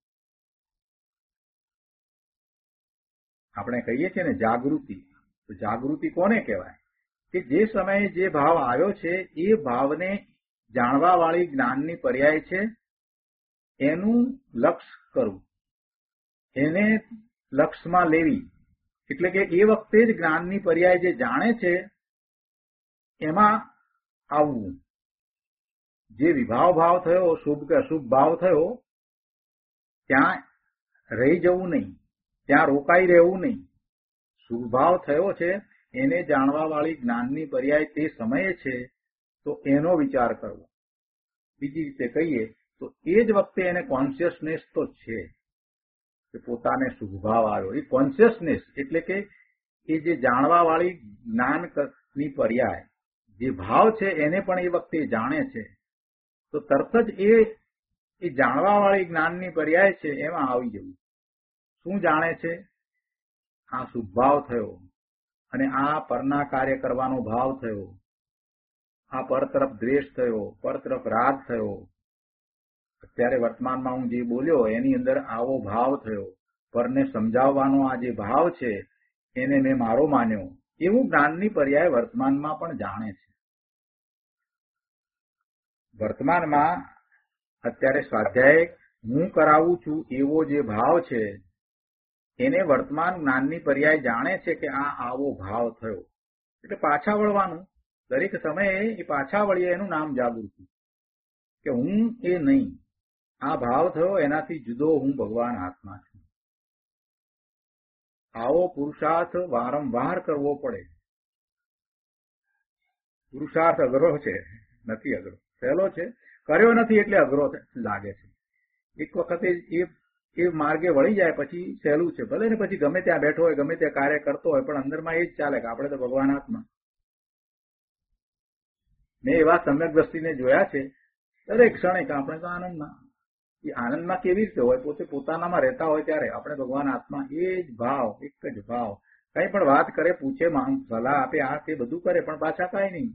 S2: આપણે કહીએ છીએ ને જાગૃતિ, તો જાગૃતિ કોને કહેવાય કે જે સમયે જે ભાવ આવ્યો છે એ ભાવને જાણવા વાળી જ્ઞાનની પર્યાય છે એનું લક્ષ કરવું, એને લક્ષમાં લેવી. એટલે કે એ વખતે જ જ્ઞાનની પર્યાય જે જાણે છે એમાં આવવું. જે વિભાવ ભાવ થયો, શુભ કે અશુભ ભાવ થયો, ત્યાં રહી જવું નહીં, ત્યાં રોકાઈ રહેવું નહીં. શુભ ભાવ થયો છે એને જાણવા વાળી જ્ઞાનની પર્યાય તે સમયે છે તો એનો વિચાર કરવો. બીજી રીતે કહીએ તો એ જ વખતે એને કોન્શિયસનેસ તો છે કે પોતાને શુભભાવ આવ્યો. એ કોન્શિયસનેસ એટલે કે એ જે જાણવા વાળી જ્ઞાનની પર્યાય જે ભાવ છે એને પણ એ વખતે જાણે છે. તો તરત જ એ એ જાણવા વાળી જ્ઞાનની પર્યાય છે એમાં આવી જવું. શું જાણે છે? આ શુભભાવ થયો અને આ પરના કાર્ય કરવાનો ભાવ થયો, આ પર તરફ દ્વેષ થયો, પર તરફ રાગ થયો. અત્યારે વર્તમાનમાં હું જે બોલ્યો એની અંદર આવો ભાવ થયો, પરને સમજાવવાનો આ જે ભાવ છે એને મેં મારો માન્યો. એવું જ્ઞાનની પર્યાય વર્તમાનમાં પણ જાણે છે. વર્તમાનમાં અત્યારે સ્વાધ્યાય હું કરાવું છું એવો જે ભાવ છે એને વર્તમાન જ્ઞાનની પર્યાય જાણે છે કે આ આવો ભાવ થયો. એટલે પાછા વળવાનું, દરેક સમયે એ પાછા વળીએ એનું નામ જાગૃતિ. કે હું એ નહીં, આ ભાવ થયો એનાથી જુદો હું ભગવાન આત્મા છું. આવો પુરુષાર્થ વારંવાર કરવો પડે. પુરુષાર્થ અઘરો છે, નથી અઘરો, સહેલો છે. કર્યો નથી એટલે અઘરો લાગે છે. એક વખતે એ એ માર્ગે વળી જાય પછી સહેલું છે. ભલે ને પછી ગમે ત્યાં બેઠો હોય, ગમે ત્યાં કાર્ય કરતો હોય, પણ અંદરમાં એ જ ચાલે કે આપણે તો ભગવાન આત્મા. મેં એવા સમ્યક દ્રષ્ટિને જોયા છે દરેક ક્ષણે કે આપણે તો આનંદમાં. એ આનંદમાં કેવી રીતે હોય? પોતે પોતાનામાં રહેતા હોય ત્યારે આપણે ભગવાન આત્મા, એ જ ભાવ, એક જ ભાવ. કઈ પણ વાત કરે, પૂછે, સલાહ આપે, આ તે બધું કરે, પણ પાછા કાંઈ નહીં.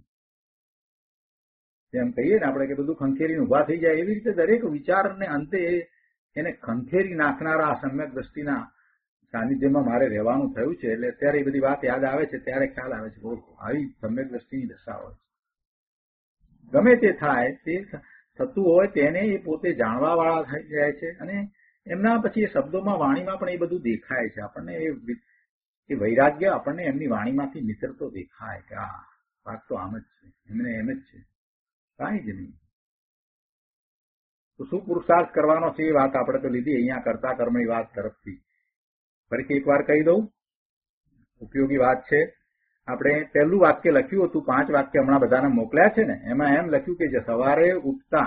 S2: જેમ કહીએ ને આપણે કે બધું ખંખેરીને ઉભા થઈ જાય, એવી રીતે દરેક વિચારને અંતે એને ખંખેરી નાખનારા સમ્યક દ્રષ્ટિના સાનિધ્યમાં મારે રહેવાનું થયું છે. એટલે અત્યારે એ બધી વાત યાદ આવે છે ત્યારે ખ્યાલ આવે છે આવી સમ્યક દ્રષ્ટિની દશા હોય છે. ગમે તે થાય, તે થતું હોય તેને એ પોતે જાણવા વાળા થઈ જાય છે. અને એમના પછી એ શબ્દોમાં, વાણીમાં પણ એ બધું દેખાય છે આપણને. એ વૈરાગ્ય આપણને એમની વાણીમાંથી નીતરતો દેખાય કે આ વાત તો આમ જ છે, એમને એમ જ છે, કાંઈ જ નહીં. તો શું પુરુષાર્થ કરવાનો છે એ વાત આપણે તો લીધી અહીંયા કરતા કર્મની વાત તરફથી. ફરીથી એક વાર કહી દઉં, ઉપયોગી વાત છે. આપણે પહેલું વાક્ય લખ્યું હતું, પાંચ વાક્ય હમણાં બધાને મોકલ્યા છે ને, એમાં એમ લખ્યું કે જે સવારે ઉઠતા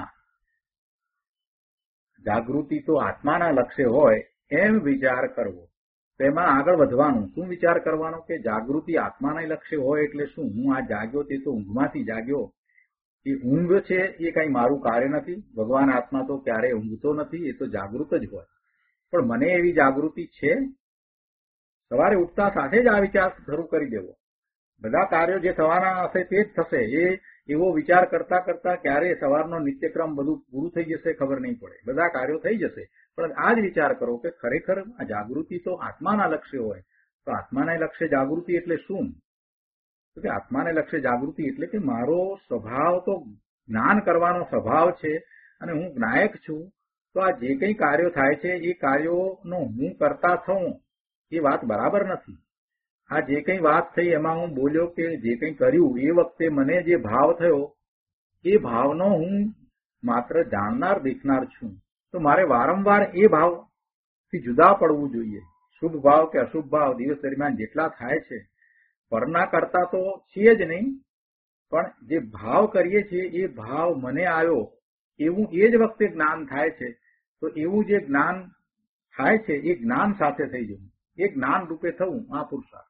S2: જાગૃતિ તો આત્માના લક્ષ્ય હોય એમ વિચાર કરવો. તેમાં આગળ વધવાનું. શું વિચાર કરવાનો? કે જાગૃતિ આત્માના લક્ષ્ય હોય એટલે શું? હું આ જાગ્યો તે તો ઊંઘમાંથી જાગ્યો. એ ઊંઘ છે એ કઈ મારું કાર્ય નથી. ભગવાન આત્મા તો ક્યારેય ઊંઘતો નથી, એ તો જાગૃત જ હોય. પણ મને એવી જાગૃતિ છે. સવારે ઉઠતા સાથે જ આ વિચાર શરૂ કરી દેવો. બધા કાર્યો જે થવાના હશે તે જ થશે. એ એવો વિચાર કરતા કરતા ક્યારે સવારનો નિત્યક્રમ બધું પૂરું થઈ જશે ખબર નહીં પડે. બધા કાર્યો થઈ જશે, પણ આ જ વિચાર કરો કે ખરેખર આ જાગૃતિ તો આત્માના લક્ષ્ય હોય. તો આત્માના લક્ષ્ય જાગૃતિ એટલે શું? તો કે આત્માને લક્ષ્ય જાગૃતિ એટલે કે મારો સ્વભાવ તો જ્ઞાન કરવાનો સ્વભાવ છે અને હું જ્ઞાયક છું. તો આ જે કંઈ કાર્યો થાય છે એ કાર્યોનો હું કરતા થઉં એ વાત બરાબર નથી. આ જે કંઈ વાત થઈ એમાં હું બોલ્યો કે જે કંઈ કર્યું એ વખતે મને જે ભાવ થયો એ ભાવનો હું માત્ર જાણનાર દેખનાર છું. તો મારે વારંવાર એ ભાવથી જુદા પડવું જોઈએ. શુભ ભાવ કે અશુભ ભાવ દિવસ દરમિયાન જેટલા થાય છે પરના કરતા તો છીએ જ નહીં, પણ જે ભાવ કરીએ છીએ એ ભાવ મને આવ્યો એવું એ જ વખતે જ્ઞાન થાય છે. તો એવું જે જ્ઞાન થાય છે એ જ્ઞાન સાથે થઈ જવું, એ જ્ઞાન રૂપે થવું આ પુરુષાર્થ.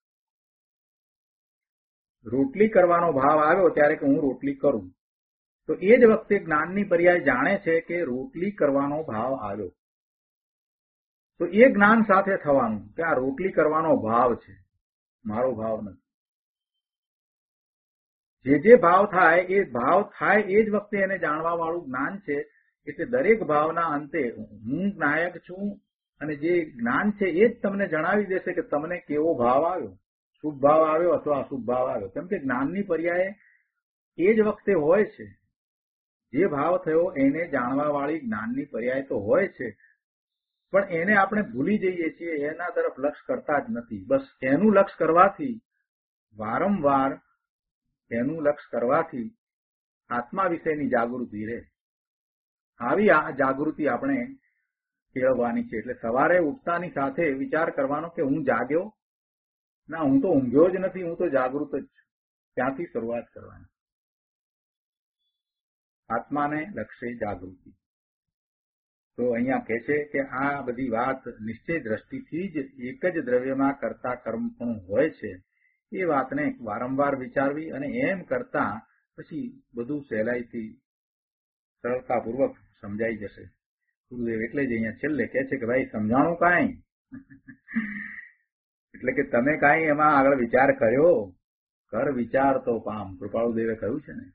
S2: રોટલી કરવાનો ભાવ આવ્યો ત્યારે કે હું રોટલી કરું, તો એ જ વખતે જ્ઞાનની પર્યાય જાણે છે કે રોટલી કરવાનો ભાવ આવ્યો. તો એ જ્ઞાન સાથે થવાનું કે આ રોટલી કરવાનો ભાવ છે, મારો ભાવ નથી. જે જે ભાવ થાય એ ભાવ થાય એ જ વખતે એને જાણવા વાળું જ્ઞાન છે. એટલે દરેક ભાવના અંતે હું જ્ઞાયક છું અને જે જ્ઞાન છે એ જ તમને જણાવી દેશે કે તમને કેવો ભાવ આવ્યો, શુભ ભાવ આવ્યો અથવા અશુભ ભાવ આવ્યો. કેમ કે જ્ઞાનની પર્યાય એ જ વખતે હોય છે. જે ભાવ થયો એને જાણવા વાળી જ્ઞાનની પર્યાય તો હોય છે, પણ એને આપણે ભૂલી જઈએ છીએ, એના તરફ લક્ષ કરતા જ નથી. બસ એનું લક્ષ કરવાથી, વારંવાર એનું લક્ષ કરવાથી આત્મા વિશેની જાગૃતિ રહે. આવી આ જાગૃતિ આપણે કેળવવાની છે. એટલે સવારે ઉઠતાની સાથે વિચાર કરવાનો કે હું જાગ્યો ના, હું તો ઊંઘ્યો જ નથી, હું તો જાગૃત જ છું. ત્યાંથી શરૂઆત કરવાની. આત્માને લક્ષ્ય જાગૃતિ. તો અહીંયા કહે છે કે આ બધી વાત નિશ્ચય દ્રષ્ટિથી જ એક જ દ્રવ્યમાં કરતા કર્મ પણ હોય છે. એ વાતને વારંવાર વિચારવી અને એમ કરતા પછી બધું સહેલાઈથી સરળતાપૂર્વક સમજાઈ જશે. ગુરુદેવ એટલે જ અહીંયા છેલ્લે કહે છે કે ભાઈ સમજાણું કાંઈ, એટલે કે તમે કાંઈ એમાં આગળ વિચાર કર્યો? કર વિચાર તો પામ. કૃપાળુદેવે કહ્યું છે ને.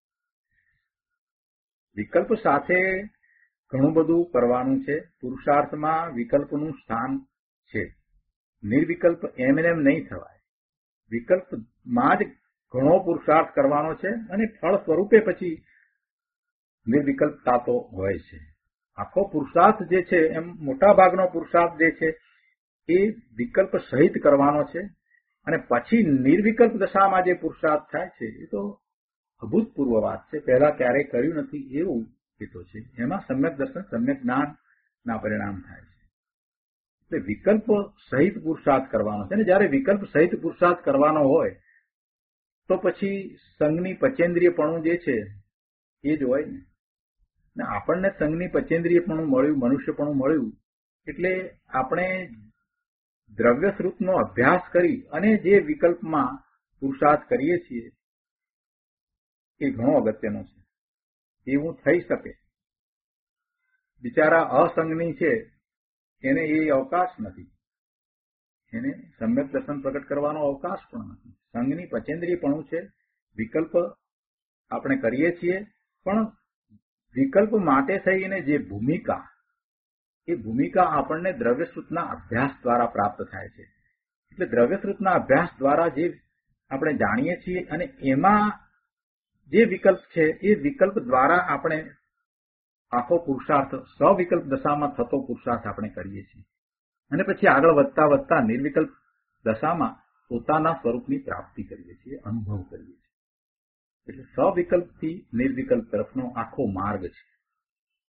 S2: વિકલ્પ સાથે ઘણું બધું કરવાનું છે. પુરુષાર્થમાં વિકલ્પનું સ્થાન છે. નિર્વિકલ્પ એમને એમ નહીં થવાય. વિકલ્પમાં જ ઘણો પુરુષાર્થ કરવાનો છે અને ફળ સ્વરૂપે પછી નિર્વિકલ્પતા તો હોય છે. આખો પુરુષાર્થ જે છે એમ મોટા ભાગનો પુરુષાર્થ જે છે એ વિકલ્પ સહિત કરવાનો છે અને પછી નિર્વિકલ્પ દશામાં જે પુરુષાર્થ થાય છે એ તો અભૂતપૂર્વ વાત છે. પહેલા ક્યારેય કર્યું નથી એવું એ તો છે. એમાં સમ્યક દર્શન, સમ્યક જ્ઞાન ના પરિણામ થાય છે. એટલે વિકલ્પ સહિત પુરુષાર્થ કરવાનો છે. અને જયારે વિકલ્પ સહિત પુરુષાર્થ કરવાનો હોય તો પછી સંઘની પચેન્દ્રિયપણું જે છે એ જ હોય ને. આપણને સંઘની પચેન્દ્રિયપણું મળ્યું, મનુષ્યપણું મળ્યું એટલે આપણે દ્રવ્યશ્રુતનો અભ્યાસ કરી અને જે વિકલ્પમાં પુરુષાર્થ કરીએ છીએ એ ઘણો અગત્યનો છે. એવું થઈ શકે. બિચારા અસંગની છે એને એ અવકાશ નથી, એને સમ્યક દર્શન પ્રગટ કરવાનો અવકાશ પણ નથી. સંઘની પચેન્દ્રિયપણું છે. વિકલ્પ આપણે કરીએ છીએ, પણ વિકલ્પ માટે થઈને જે ભૂમિકા, એ ભૂમિકા આપણને દ્રવ્યશ્રુતના અભ્યાસ દ્વારા પ્રાપ્ત થાય છે. એટલે દ્રવ્યશ્રુતના અભ્યાસ દ્વારા જે આપણે જાણીએ છીએ અને એમાં જે વિકલ્પ છે એ વિકલ્પ દ્વારા આપણે આખો પુરુષાર્થ સવિકલ્પ દશામાં થતો પુરુષાર્થ આપણે કરીએ છીએ અને પછી આગળ વધતા વધતા નિર્વિકલ્પ દશામાં પોતાના સ્વરૂપની પ્રાપ્તિ કરીએ છીએ, અનુભવ કરીએ છીએ. એટલે સવિકલ્પથી નિર્વિકલ્પ તરફનો આખો માર્ગ છે.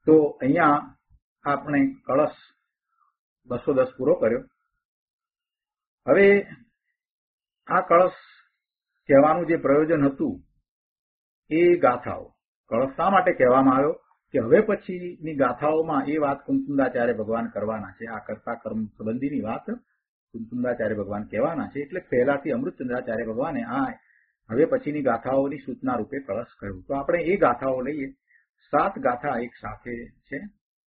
S2: તો અહીંયા આપણે કળશ બસો દસ પૂરો કર્યો. હવે આ કળશ કહેવાનું જે પ્રયોજન હતું એ ગાથાઓ. કળશ શા માટે કહેવામાં આવ્યો કે હવે પછીની ગાથાઓમાં એ વાત કુંકુંદાચાર્ય ભગવાન કરવાના છે. આ કર્તા કર્મ સંબંધીની વાત કુંકુંદાચાર્ય ભગવાન કહેવાના છે. એટલે પહેલાથી અમૃતચંદ્રાચાર્ય ભગવાને આ હવે પછીની ગાથાઓની સૂચના રૂપે કળશ કહ્યું. તો આપણે એ ગાથાઓ લઈએ. સાત ગાથા એક સાથે છે.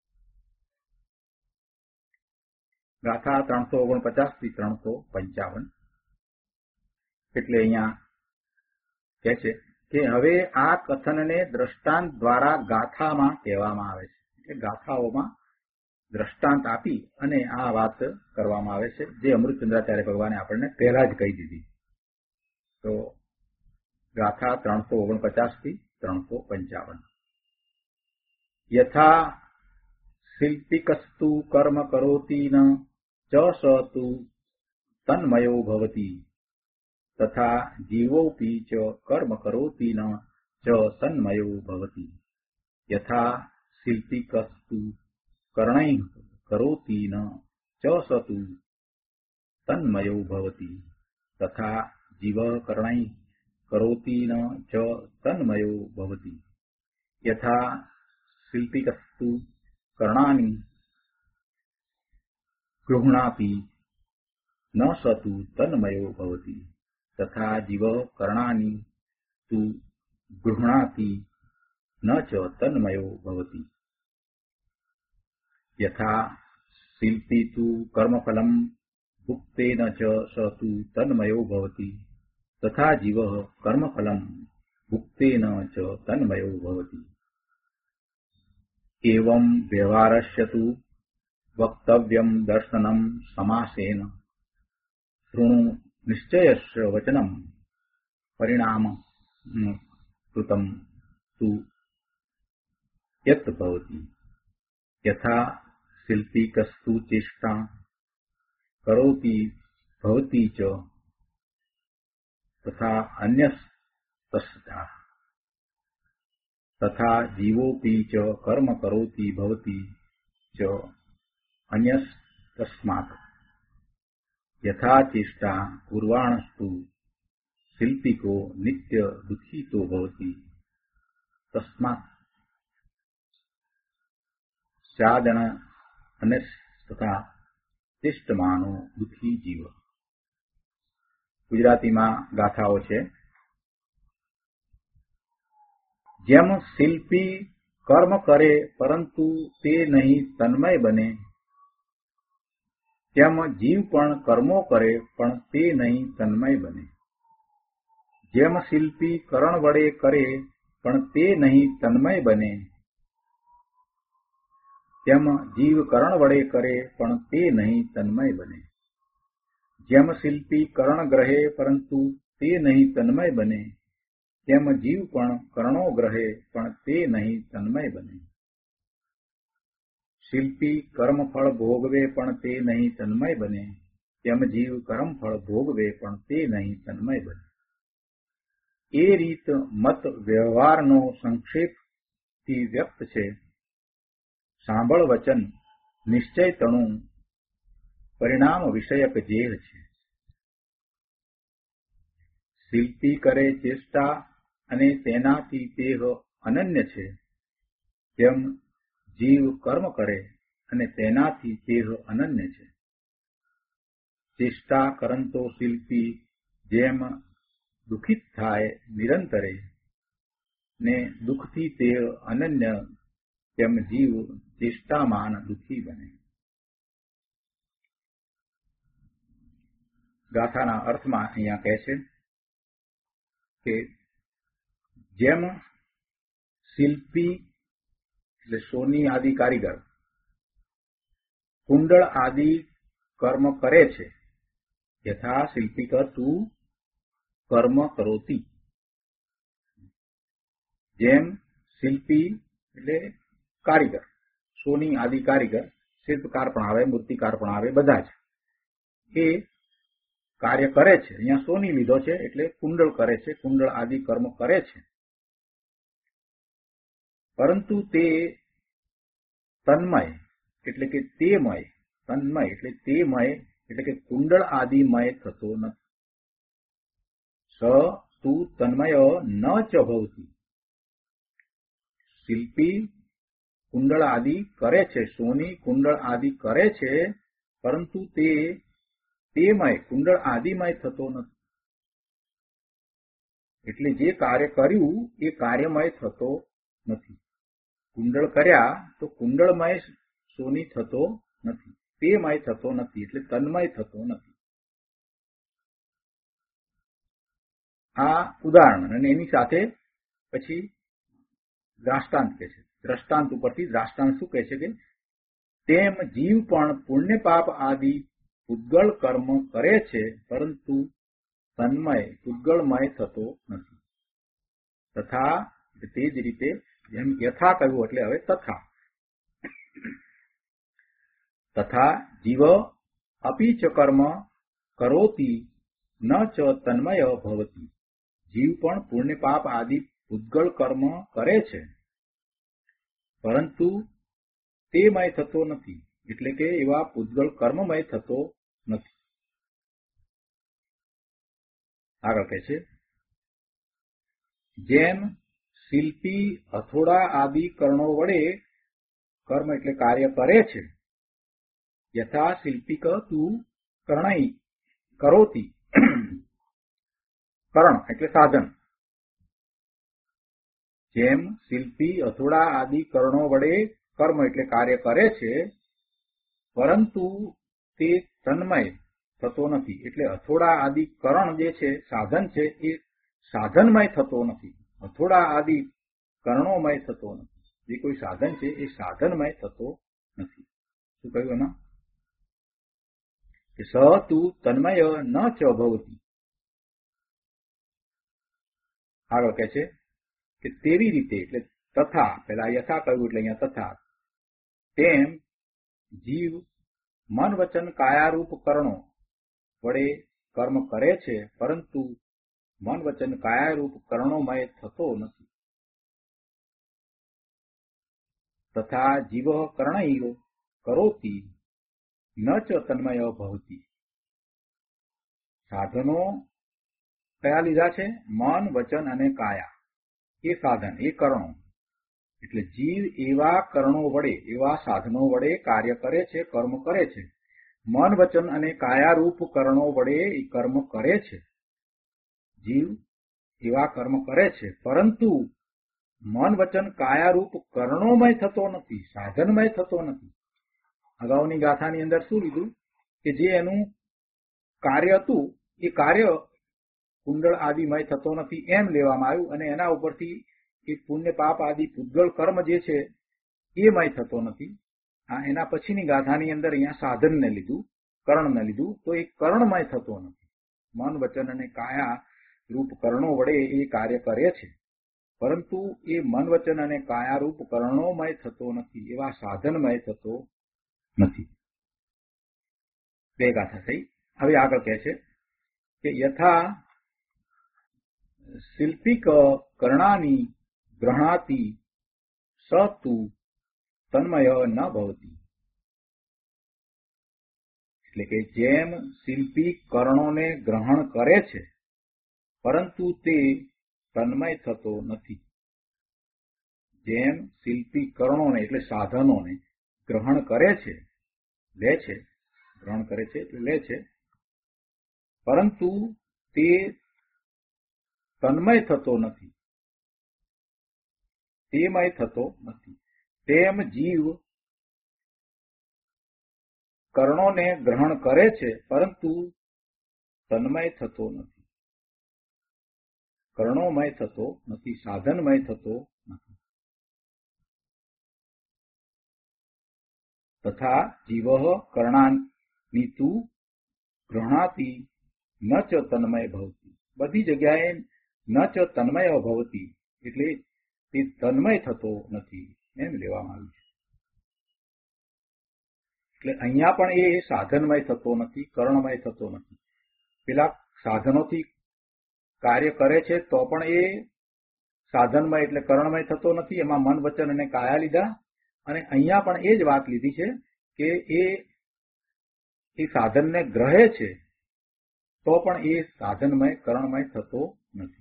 S2: ગાથા ત્રણસો ઓગણપચાસ થી ત્રણસો પંચાવન. એટલે અહીંયા કે છે કે હવે આ કથનને દ્રષ્ટાંત દ્વારા ગાથામાં કહેવામાં આવે છે. એટલે ગાથાઓમાં દ્રષ્ટાંત આપી અને આ વાત કરવામાં આવે છે, જે અમૃતચંદ્રાચાર્ય ભગવાને આપણને પહેલા જ કહી દીધી. તો ગાથા ત્રણસો ઓગણપચાસ થી ત્રણસો પંચાવન. યથા શિલ્પિકસ્તુ કર્મ કરોતિ ન ચ સ તુ તન્મયો ભવતિ તથા જીવોપી ચ કર્મ કરોતિ ન ચ તન્મયો ભવતિ. યથા શિલ્પિકસ્તુ કર્ણૈઃ કરોતિ ન ચ સ તુ તન્મયો ભવતિ તથા જીવ કર્ણૈઃ કરોતિ ન ચ તન્મયો ભવતિ. યથા શિલ્પિકસ્તુ કર્ણાની ગૃહણાતિ ન સ તુ તન્મયો ભવતિ તથા જીવ કર્ણાની તુ ગૃહણાતિ ન ચ તન્મયો ભવતિ. યથા શિલ્પી તુ કર્મફલમ ભુક્તેન ચ સ તુ તન્મયો ભવતિ તથા જીવ કર્મફલમ ભુક્તેન ચ તન્મયો ભવતિ. એવં વ્યવહારસ્ય તુ વક્તવ્યમ દર્શનમ સમાસેન શૃણુ નિશ્ચયસ્ય વચનમ પરિણામ કૃતમ તુ યત ભવતિ. યથા શિલ્પિકસ્તુ ચેષ્ટા કરોતિ ભવતિ ચ તથા અન્યસ્તસ્તા તથા જીવોપી ચ કર્મ કરોતિ ભવતિ ચ અન્યસ્તસ્માत्. યથા ચેષ્ટા કુર્વાણસ્તુ શિલ્પિકો નિત્ય દુઃખિતો ભવતિ તસ્માत् સ્યાદન અન્યસ્તથા તિષ્ઠમાનો દુઃખી જીવ. ગુજરાતીમાં ગાથાઓ છે. જેમ શિલ્પી કર્મ કરે પરંતુ તે નહીં તન્મય બને, તેમ જીવ પણ કર્મો કરે પણ તે નહીં તન્મય બને. જેમ શિલ્પી કરણ વડે કરે પણ તે નહીં તન્મય બને, તેમ જીવ કરણ વડે કરે પણ તે નહીં તન્મય બને. જેમ શિલ્પી કરણ ગ્રહે પરંતુ તે નહીં તન્મય બને, તેમ જીવ પણ કર્ણો ગ્રહે પણ તે નહીં તન્મય બને. શિલ્પી કર્મફળ ભોગવે પણ તે નહીં તન્મય બને, તેમ જીવ કર્મફળ ભોગવે પણ તે નહીં તન્મય બને. એ રીત મત વ્યવહારનો સંક્ષેપથી વ્યક્ત છે. સાંભળ વચન નિશ્ચય તણું પરિણામ વિષયક જેહ છે. શિલ્પી કરે ચેષ્ટા અને તેનાથી તેહ અનન્ય છે, તેમ જીવ કર્મ કરે અને તેનાથી તેહ અનન્ય છે. ચેષ્ટા કરંતો શિલ્પી જેમ દુઃખિત થાય નિરંતરે ને દુઃખથી તે અનન્ય, તેમ જીવ ચેષ્ટામાન દુઃખી બને. ગાથાના અર્થમાં અહીંયા કહે છે કે જેમ શિલ્પી એટલે સોની આદિ કારીગર કુંડળ આદિ કર્મ કરે છે, યથા શિલ્પિક તું કર્મ કરોતી. જેમ શિલ્પી એટલે કારીગર, સોની આદિ કારીગર, શિલ્પકાર પણ આવે, મૂર્તિકાર પણ આવે, બધા જ એ કાર્ય કરે છે. અહીંયા સોની લીધો છે એટલે કુંડળ કરે છે, કુંડળ આદિ કર્મ કરે છે, પરંતુ તે તન્મય એટલે કે તેમય, તન્મય એટલે તેમય એટલે કે કુંડળ આદિમય થતો નથી. સ તુ તન્મય ન ચ ભવતી. શિલ્પી કુંડળ આદિ કરે છે, સોની કુંડળ આદિ કરે છે, પરંતુ તે તેમય કુંડળ આદિમય થતો નથી. એટલે જે કાર્ય કર્યું એ કાર્યમય થતો નથી. કુંડળ કર્યા તો કુંડળમય સોની થતો નથી, તેમય થતો નથી, એટલે તન્મય થતો નથી. આ ઉદાહરણ અને એની સાથે પછી દ્રાષ્ટાંત કહે છે. દ્રષ્ટાંત ઉપરથી દ્રાષ્ટાંત શું કહે છે કે તેમ જીવ પણ પુણ્ય પાપ આદિ પૂતગળ કર્મ કરે છે, પરંતુ તન્મય પૂતગળમય થતો નથી. તથા તે જ રીતે જેમ યથા કહ્યું એટલે હવે તથા તથા જીવ અપી ચ કર્મ કરોતિ ન ચ તન્મય ભવતી. જીવ પણ પુણ્ય પાપ આદિ પૂતગળ કર્મ કરે છે, પરંતુ તેમય થતો નથી, એટલે કે એવા પૂતગળ કર્મમય થતો નથી. આગળ કહે છે જેમ શિલ્પી હથોડા આદિ કર્ણો વડે કર્મ એટલે કાર્ય કરે છે, યથા શિલ્પિક તું કર્ણઈ કરોતી. કરણ એટલે સાધન. જેમ શિલ્પી હથોડા આદિ કર્ણો વડે કર્મ એટલે કાર્ય કરે છે, પરંતુ તે તન્મય થતો નથી, એટલે હથોડા આદિ કરણ જે છે સાધન છે એ સાધનમય થતો નથી, હથોડા આદિ કર્ણોમય થતો નથી. જે કોઈ સાધન છે એ સાધનમય થતો નથી. શું કહ્યું એમાં કે સ તુ તન્મય ન ચ ભવતી. આગળ કહે છે કે તેવી રીતે એટલે તથા, પેલા યથા કહ્યું એટલે અહીંયા તથા, તેમ જીવ મન વચન કાયારૂપ કર્ણો વડે કર્મ કરે છે, પરંતુ મન વચન કાયારૂપ કર્ણોમય થતો નથી. તથા જીવ કર્ણૈયો કરોતી ન ચ તન્મય ભવતી. સાધનો કયા લીધા છે? મન વચન અને કાયા, એ સાધન, એ કર્ણો. એટલે જીવ એવા કર્ણો વડે, એવા સાધનો વડે કાર્ય કરે છે, કર્મ કરે છે. મન વચન અને કાયારૂપ કર્ણો વડે એ કર્મ કરે છે. જીવ એવા કર્મ કરે છે, પરંતુ મન વચન કાયારૂપ કર્ણોમય થતો નથી, સાધનમય થતો નથી. અગાઉની ગાથાની અંદર શું લીધું કે જે એનું કાર્ય હતું એ કાર્ય કુંડળ આદિમય થતો નથી એમ લેવામાં આવ્યું, અને એના ઉપરથી એ પુણ્ય પાપ આદિ પૂતગળ કર્મ જે છે એ મય થતો નથી. આ એના પછીની ગાથાની અંદર અહીંયા સાધનને લીધું, કર્ણને લીધું, તો એ કર્ણમય થતો નથી. મન વચન અને કાયા રૂપ કર્ણો વડે એ કાર્ય કરે છે, પરંતુ એ મન વચન અને કાયારૂપ કર્ણોમય થતો નથી, એવા સાધનમય થતો નથી. બે ગાથા થઈ. હવે આગળ કહે છે કે યથા શિલ્પિક કર્ણાની ગ્રહણાતી સ તુ તન્મય ન ભવતી. એટલે કે જેમ શિલ્પી કર્ણોને ગ્રહણ કરે છે, પરંતુ તે તન્મય થતો નથી. જેમ શિલ્પી કર્ણોને એટલે સાધનોને ગ્રહણ કરે છે, લે છે, ગ્રહણ કરે છે એટલે લે છે, પરંતુ તે તન્મય થતો નથી, તેમય થતો નથી. તેમ જીવ કર્ણોને ગ્રહણ કરે છે, પરંતુ તન્મય થતો નથી, કર્ણોમય થતો નથી, સાધનમય થતો નથી. તથા જીવ કર્ણાની તું ગ્રહણાતી ન ચ તન્મય ભવતી. બધી જગ્યાએ ન ચ તન્મય ભવતી એટલે તે તન્મય થતો નથી એમ લેવામાં આવ્યું છે. એટલે અહીંયા પણ એ સાધનમય થતો નથી, કર્ણમય થતો નથી. પેલા સાધનોથી કાર્ય કરે છે તો પણ એ સાધનમય એટલે કર્ણમય થતો નથી, એમાં મન વચન અને કાયા લીધા, અને અહીંયા પણ એ જ વાત લીધી છે કે એ એ સાધનને ગ્રહે છે તો પણ એ સાધનમય કરણમય થતો નથી.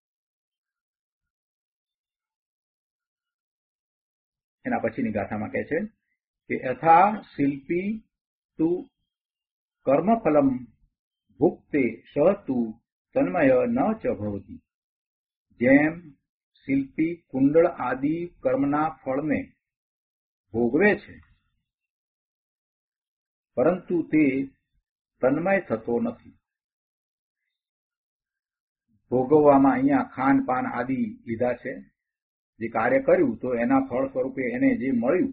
S2: એના પછીની ગાથામાં કહે છે કે યથા શિલ્પી તું કર્મફલમ ભુક્તે સ તું તન્મય ન ચ ભવતી. જેમ શિલ્પી કુંડળ આદિ કર્મના ફળને ભોગવે છે પરંતુ તે તન્મય થતો નથી. ભોગવવામાં અહીંયા ખાન પાન આદિ લીધા છે. જે કાર્ય કર્યું તો એના ફળ સ્વરૂપે એને જે મળ્યું,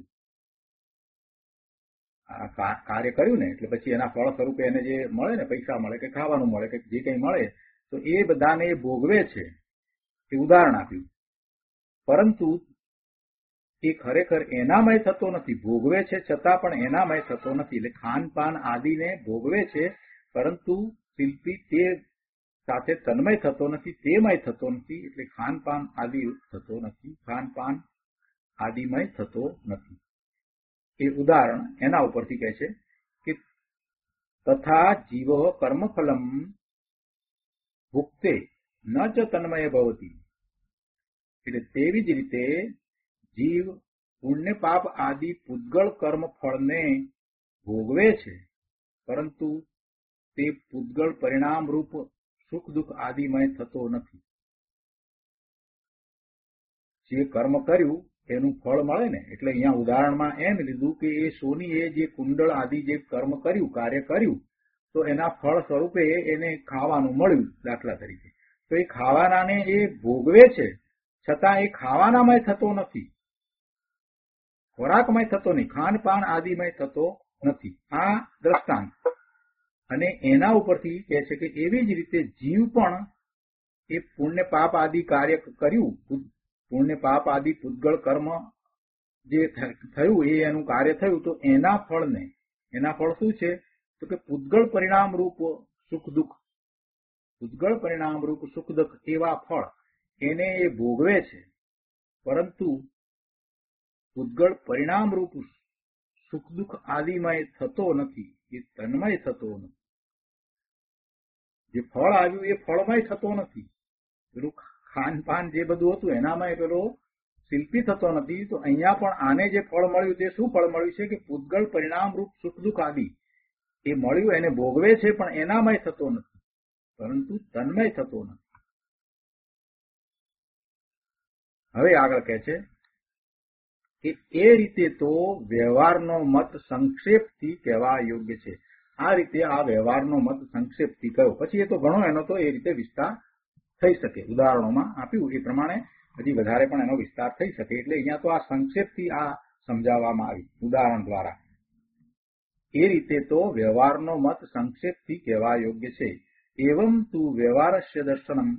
S2: કાર્ય કર્યું ને એટલે પછી એના ફળ સ્વરૂપે એને જે મળે ને, પૈસા મળે કે ખાવાનું મળે કે જે કંઈ મળે, તો એ બધાને એ ભોગવે છે. એ ઉદાહરણ આપ્યું. પરંતુ એ ખરેખર એનામય થતો નથી. ભોગવે છે છતાં પણ એનામય થતો નથી. એટલે ખાન પાન આદિને ભોગવે છે પરંતુ શિલ્પી તે સાથે તન્મય થતો નથી, તેમય થતો નથી. એટલે ખાન પાન આદિ થતો નથી, ખાન પાન આદિમય થતો નથી. એ ઉદાહરણ એના ઉપરથી કહે છે કે તથા જીવ કર્મફલમ ભુક્તે ન ચ તન્મય ભવતી. એટલે તેવી જ રીતે જીવ પુણ્ય પાપ આદિ પૂતગળ કર્મ ફળને ભોગવે છે પરંતુ તે પૂતગળ પરિણામ રૂપ સુખ દુઃખ આદિમય થતો નથી. જે કર્મ કર્યું એનું ફળ મળે ને, એટલે અહીંયા ઉદાહરણમાં એમ લીધું કે એ સોનીએ જે કુંડળ આદિ જે કર્મ કર્યું, કાર્ય કર્યું, તો એના ફળ સ્વરૂપે એને ખાવાનું મળ્યું દાખલા તરીકે. તો એ ખાવાનાને એ ભોગવે છે છતાં એ ખાવાનામય થતો નથી, ખોરાકમય થતો નહીં, ખાન પાન આદિમય થતો નથી. આ દ્રષ્ટાંત. અને એના ઉપરથી કહે છે કે એવી જ રીતે જીવ પણ એ પુણ્ય પાપ આદિ કાર્ય કર્યું, પુણ્ય પાપ આદિ પૂતગળ કર્મ જે થયું એ એનું કાર્ય થયું, તો એના ફળને, એના ફળ શું છે તો કે પૂતગળ પરિણામ રૂપ સુખ દુઃખ, પૂતગળ પરિણામ રૂપ સુખ દુઃખ એવા ફળ એને એ ભોગવે છે પરંતુ પૂતગળ પરિણામ રૂપ સુખ દુઃખ આદિમય થતો નથી, એ તન્મય થતો નથી. જે ફળ આવ્યું એ ફળમય થતો નથી. પેલું ખાનપાન જે બધું હતું એનામાં પેલો શિલ્પી થતો નથી. તો અહીંયા પણ આને જે ફળ મળ્યું તે શું ફળ મળ્યું છે કે પૂતગળ પરિણામ રૂપ સુખ દુઃખ આદિ એ મળ્યું, એને ભોગવે છે પણ એનામય થતો નથી પરંતુ તન્મય થતો નથી. હવે આગળ કહે છે કે એ રીતે તો વ્યવહારનો મત સંક્ષેપથી કહેવા યોગ્ય છે. આ રીતે આ વ્યવહારનો મત સંક્ષેપથી કયો, પછી એ તો ઘણો એનો તો એ રીતે વિસ્તાર થઈ શકે. ઉદાહરણોમાં આપ્યું એ પ્રમાણે હજી વધારે પણ એનો વિસ્તાર થઈ શકે. એટલે અહીંયા તો આ સંક્ષેપથી આ સમજાવવામાં આવી ઉદાહરણ દ્વારા. એ રીતે તો વ્યવહારનો મત સંક્ષેપથી કહેવા યોગ્ય છે. એવમ તું વ્યવહારસ્ય દર્શનમ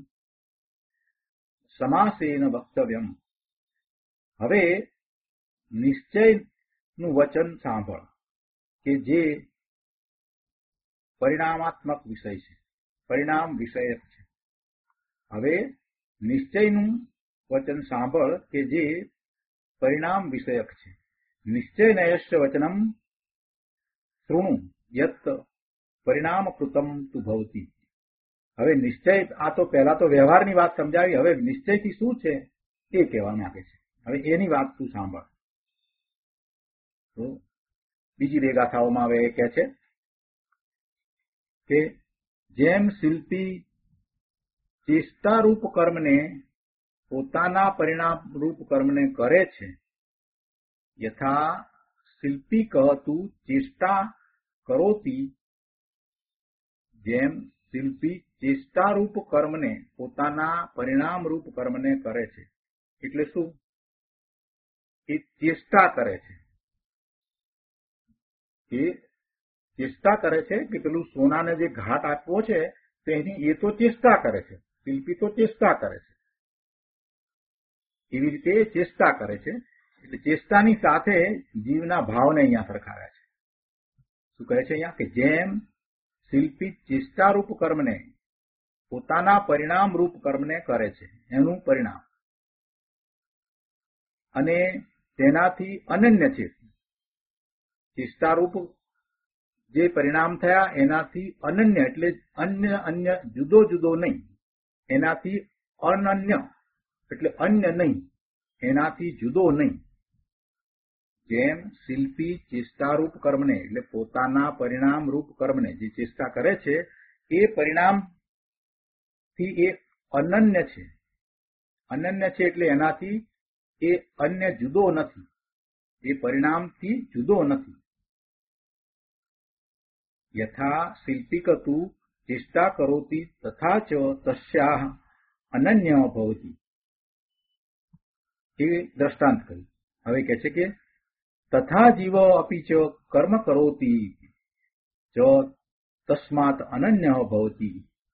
S2: સમાસેન વક્તવ્યમ. હવે નિશ્ચયનું વચન સાંભળ કે જે પરિણામાત્મક વિષય છે, પરિણામ વિષયક છે. હવે નિશ્ચયનું વચન સાંભળ કે જે પરિણામ વિષયક છે. નિશ્ચયનયસ્ય વચનમ શૃણુ યત પરિણામકૃતમ તુ ભવતી. હવે નિશ્ચય, આ તો પહેલા તો વ્યવહારની વાત સમજાવી, હવે નિશ્ચયથી શું છે એ કહેવા માંગે છે. હવે એની વાત તું સાંભળ. તો બીજી બે ગાથાઓમાં હવે એ કહે છે કે જેમ શિલ્પી ચેષ્ટારૂપ કર્મને પોતાના પરિણામ રૂપ કર્મને કરે છે, યથા શિલ્પી કહતું ચેષ્ટા કરોતી. જેમ શિલ્પી ચેષ્ટારૂપ કર્મને પોતાના પરિણામ રૂપ કર્મને કરે છે. એટલે શું? એ ચેષ્ટા કરે છે. એ ચેષ્ટા કરે છે કે પેલું સોનાને જે ઘાટ આપવો છે તો એની એ તો ચેષ્ટા કરે છે. શિલ્પી તો ચેષ્ટા કરે છે. એવી રીતે ચેષ્ટા કરે છે. એટલે ચેષ્ટાની સાથે જીવના ભાવને અહીંયા સરખાવ્યા છે. શું કહે છે અહીંયા કે જેમ શિલ્પી ચેષ્ટારૂપ કર્મને પોતાના પરિણામ રૂપ કર્મને કરે છે, એનું પરિણામ, અને તેનાથી અનન્ય છે. ચેષ્ટારૂપ જે પરિણામ થયા એનાથી અનન્ય એટલે અન્ય અન્ય જુદો જુદો નહીં, એનાથી અનન્ય એટલે અન્ય નહીં, એનાથી જુદો નહીં. જેમ શિલ્પી ચેષ્ટારૂપ કર્મને એટલે પોતાના પરિણામ રૂપ કર્મને જે ચેષ્ટા કરે છે એ પરિણામથી એ અનન્ય છે. અનન્ય છે એટલે એનાથી એ અન્ય જુદો નથી, એ પરિણામથી જુદો નથી. યથા શિલ્પિકતુ ચેષ્ટા કરોતિ તથા ચ તસ્યાહ અનન્ય ભવતિ. એ દ્રષ્ટાંત કર્યું. હવે કહે છે કે તથા જીવ અપી ચ કર્મ કરોતિ ચ તસ્માત અનન્ય ભવતિ.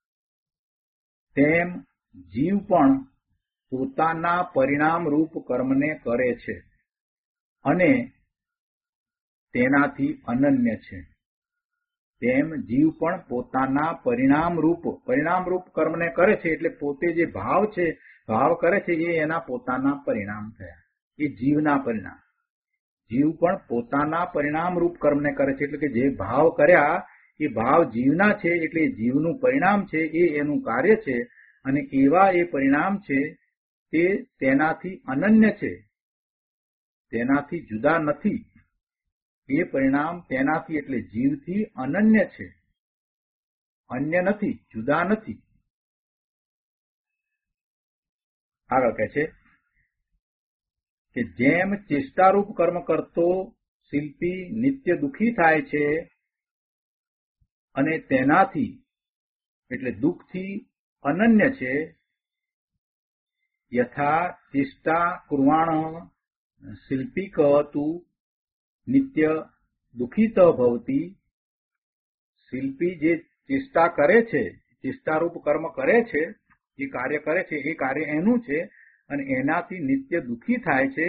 S2: તેમ જીવ પણ પોતાના પરિણામ રૂપ કર્મને કરે છે અને તેનાથી અનન્ય છે. તેમ જીવ પણ પોતાના પરિણામ રૂપ પરિણામ રૂપ કર્મને કરે છે એટલે પોતે જે ભાવ છે ભાવ કરે છે એ એના પોતાના પરિણામ થયા, એ જીવના પરિણામ. જીવ પણ પોતાના પરિણામ રૂપ કર્મને કરે છે એટલે કે જે ભાવ કર્યા એ ભાવ જીવના છે એટલે જીવનું પરિણામ છે, એ એનું કાર્ય છે અને એવા એ પરિણામ છે તે તેનાથી અનન્ય છે, તેનાથી જુદા નથી. એ પરિણામ તેનાથી એટલે જીવથી અનન્ય છે, અન્ય નથી, જુદા નથી. આગળ કહે છે કે જેમ ચેષ્ટારૂપ કર્મ કરતો શિલ્પી નિત્ય દુઃખી થાય છે અને તેનાથી એટલે દુઃખથી અનન્ય છે. યથા ચેષ્ટા કુર્વાણ શિલ્પિક તું નિત્ય દુઃખિત ભવતી. શિલ્પી જે ચેષ્ટા કરે છે, ચેષ્ટારૂપ કર્મ કરે છે, જે કાર્ય કરે છે એ કાર્ય એનું છે અને એનાથી નિત્ય દુઃખી થાય છે.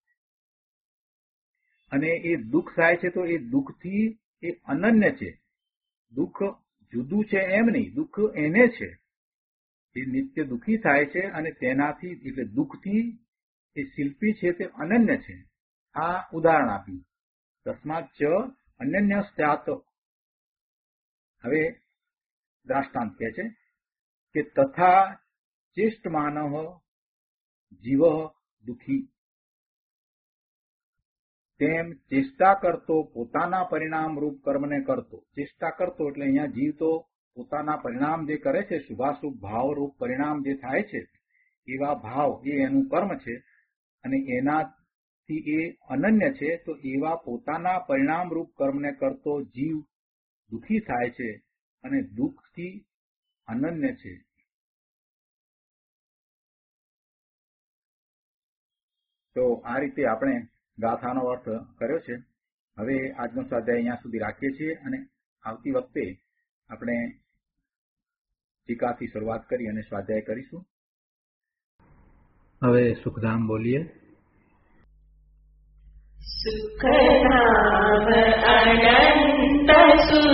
S2: અને એ દુઃખ થાય છે તો એ દુઃખથી એ અનન્ય છે. દુઃખ જુદું છે એમ નહીં, દુઃખ એને છે. એ નિત્ય દુઃખી થાય છે અને તેનાથી એટલે દુઃખથી એ શિલ્પી છે તે અનન્ય છે. આ ઉદાહરણ આપ્યું. તસ્માત ચ અનન્ય સ્યાત. હવે દ્રષ્ટાંત કહે છે કે તથા ચેષ્ટમાન જીવ દુઃખી. તેમ ચેષ્ટા કરતો પોતાના પરિણામ રૂપ કર્મને કરતો. ચેષ્ટા કરતો એટલે અહીંયા જીવ તો પોતાના પરિણામ જે કરે છે, શુભાશુભ ભાવ રૂપ પરિણામ જે થાય છે એવા ભાવ એ એનું કર્મ છે અને એનાથી એ અનન્ય છે. તો એવા પોતાના પરિણામ રૂપ કર્મને કરતો જીવ દુઃખી થાય છે અને દુઃખથી અનન્ય છે. તો આ રીતે આપણે ગાથાનો અર્થ કર્યો છે. હવે આજનો સ્વાધ્યાય અહીંયા સુધી રાખીએ છીએ અને આવતી વખતે આપણે ટીકાથી શરૂઆત કરી અને સ્વાધ્યાય કરીશું. હવે સુખધામ બોલીએ.
S3: સુખધામ અનંત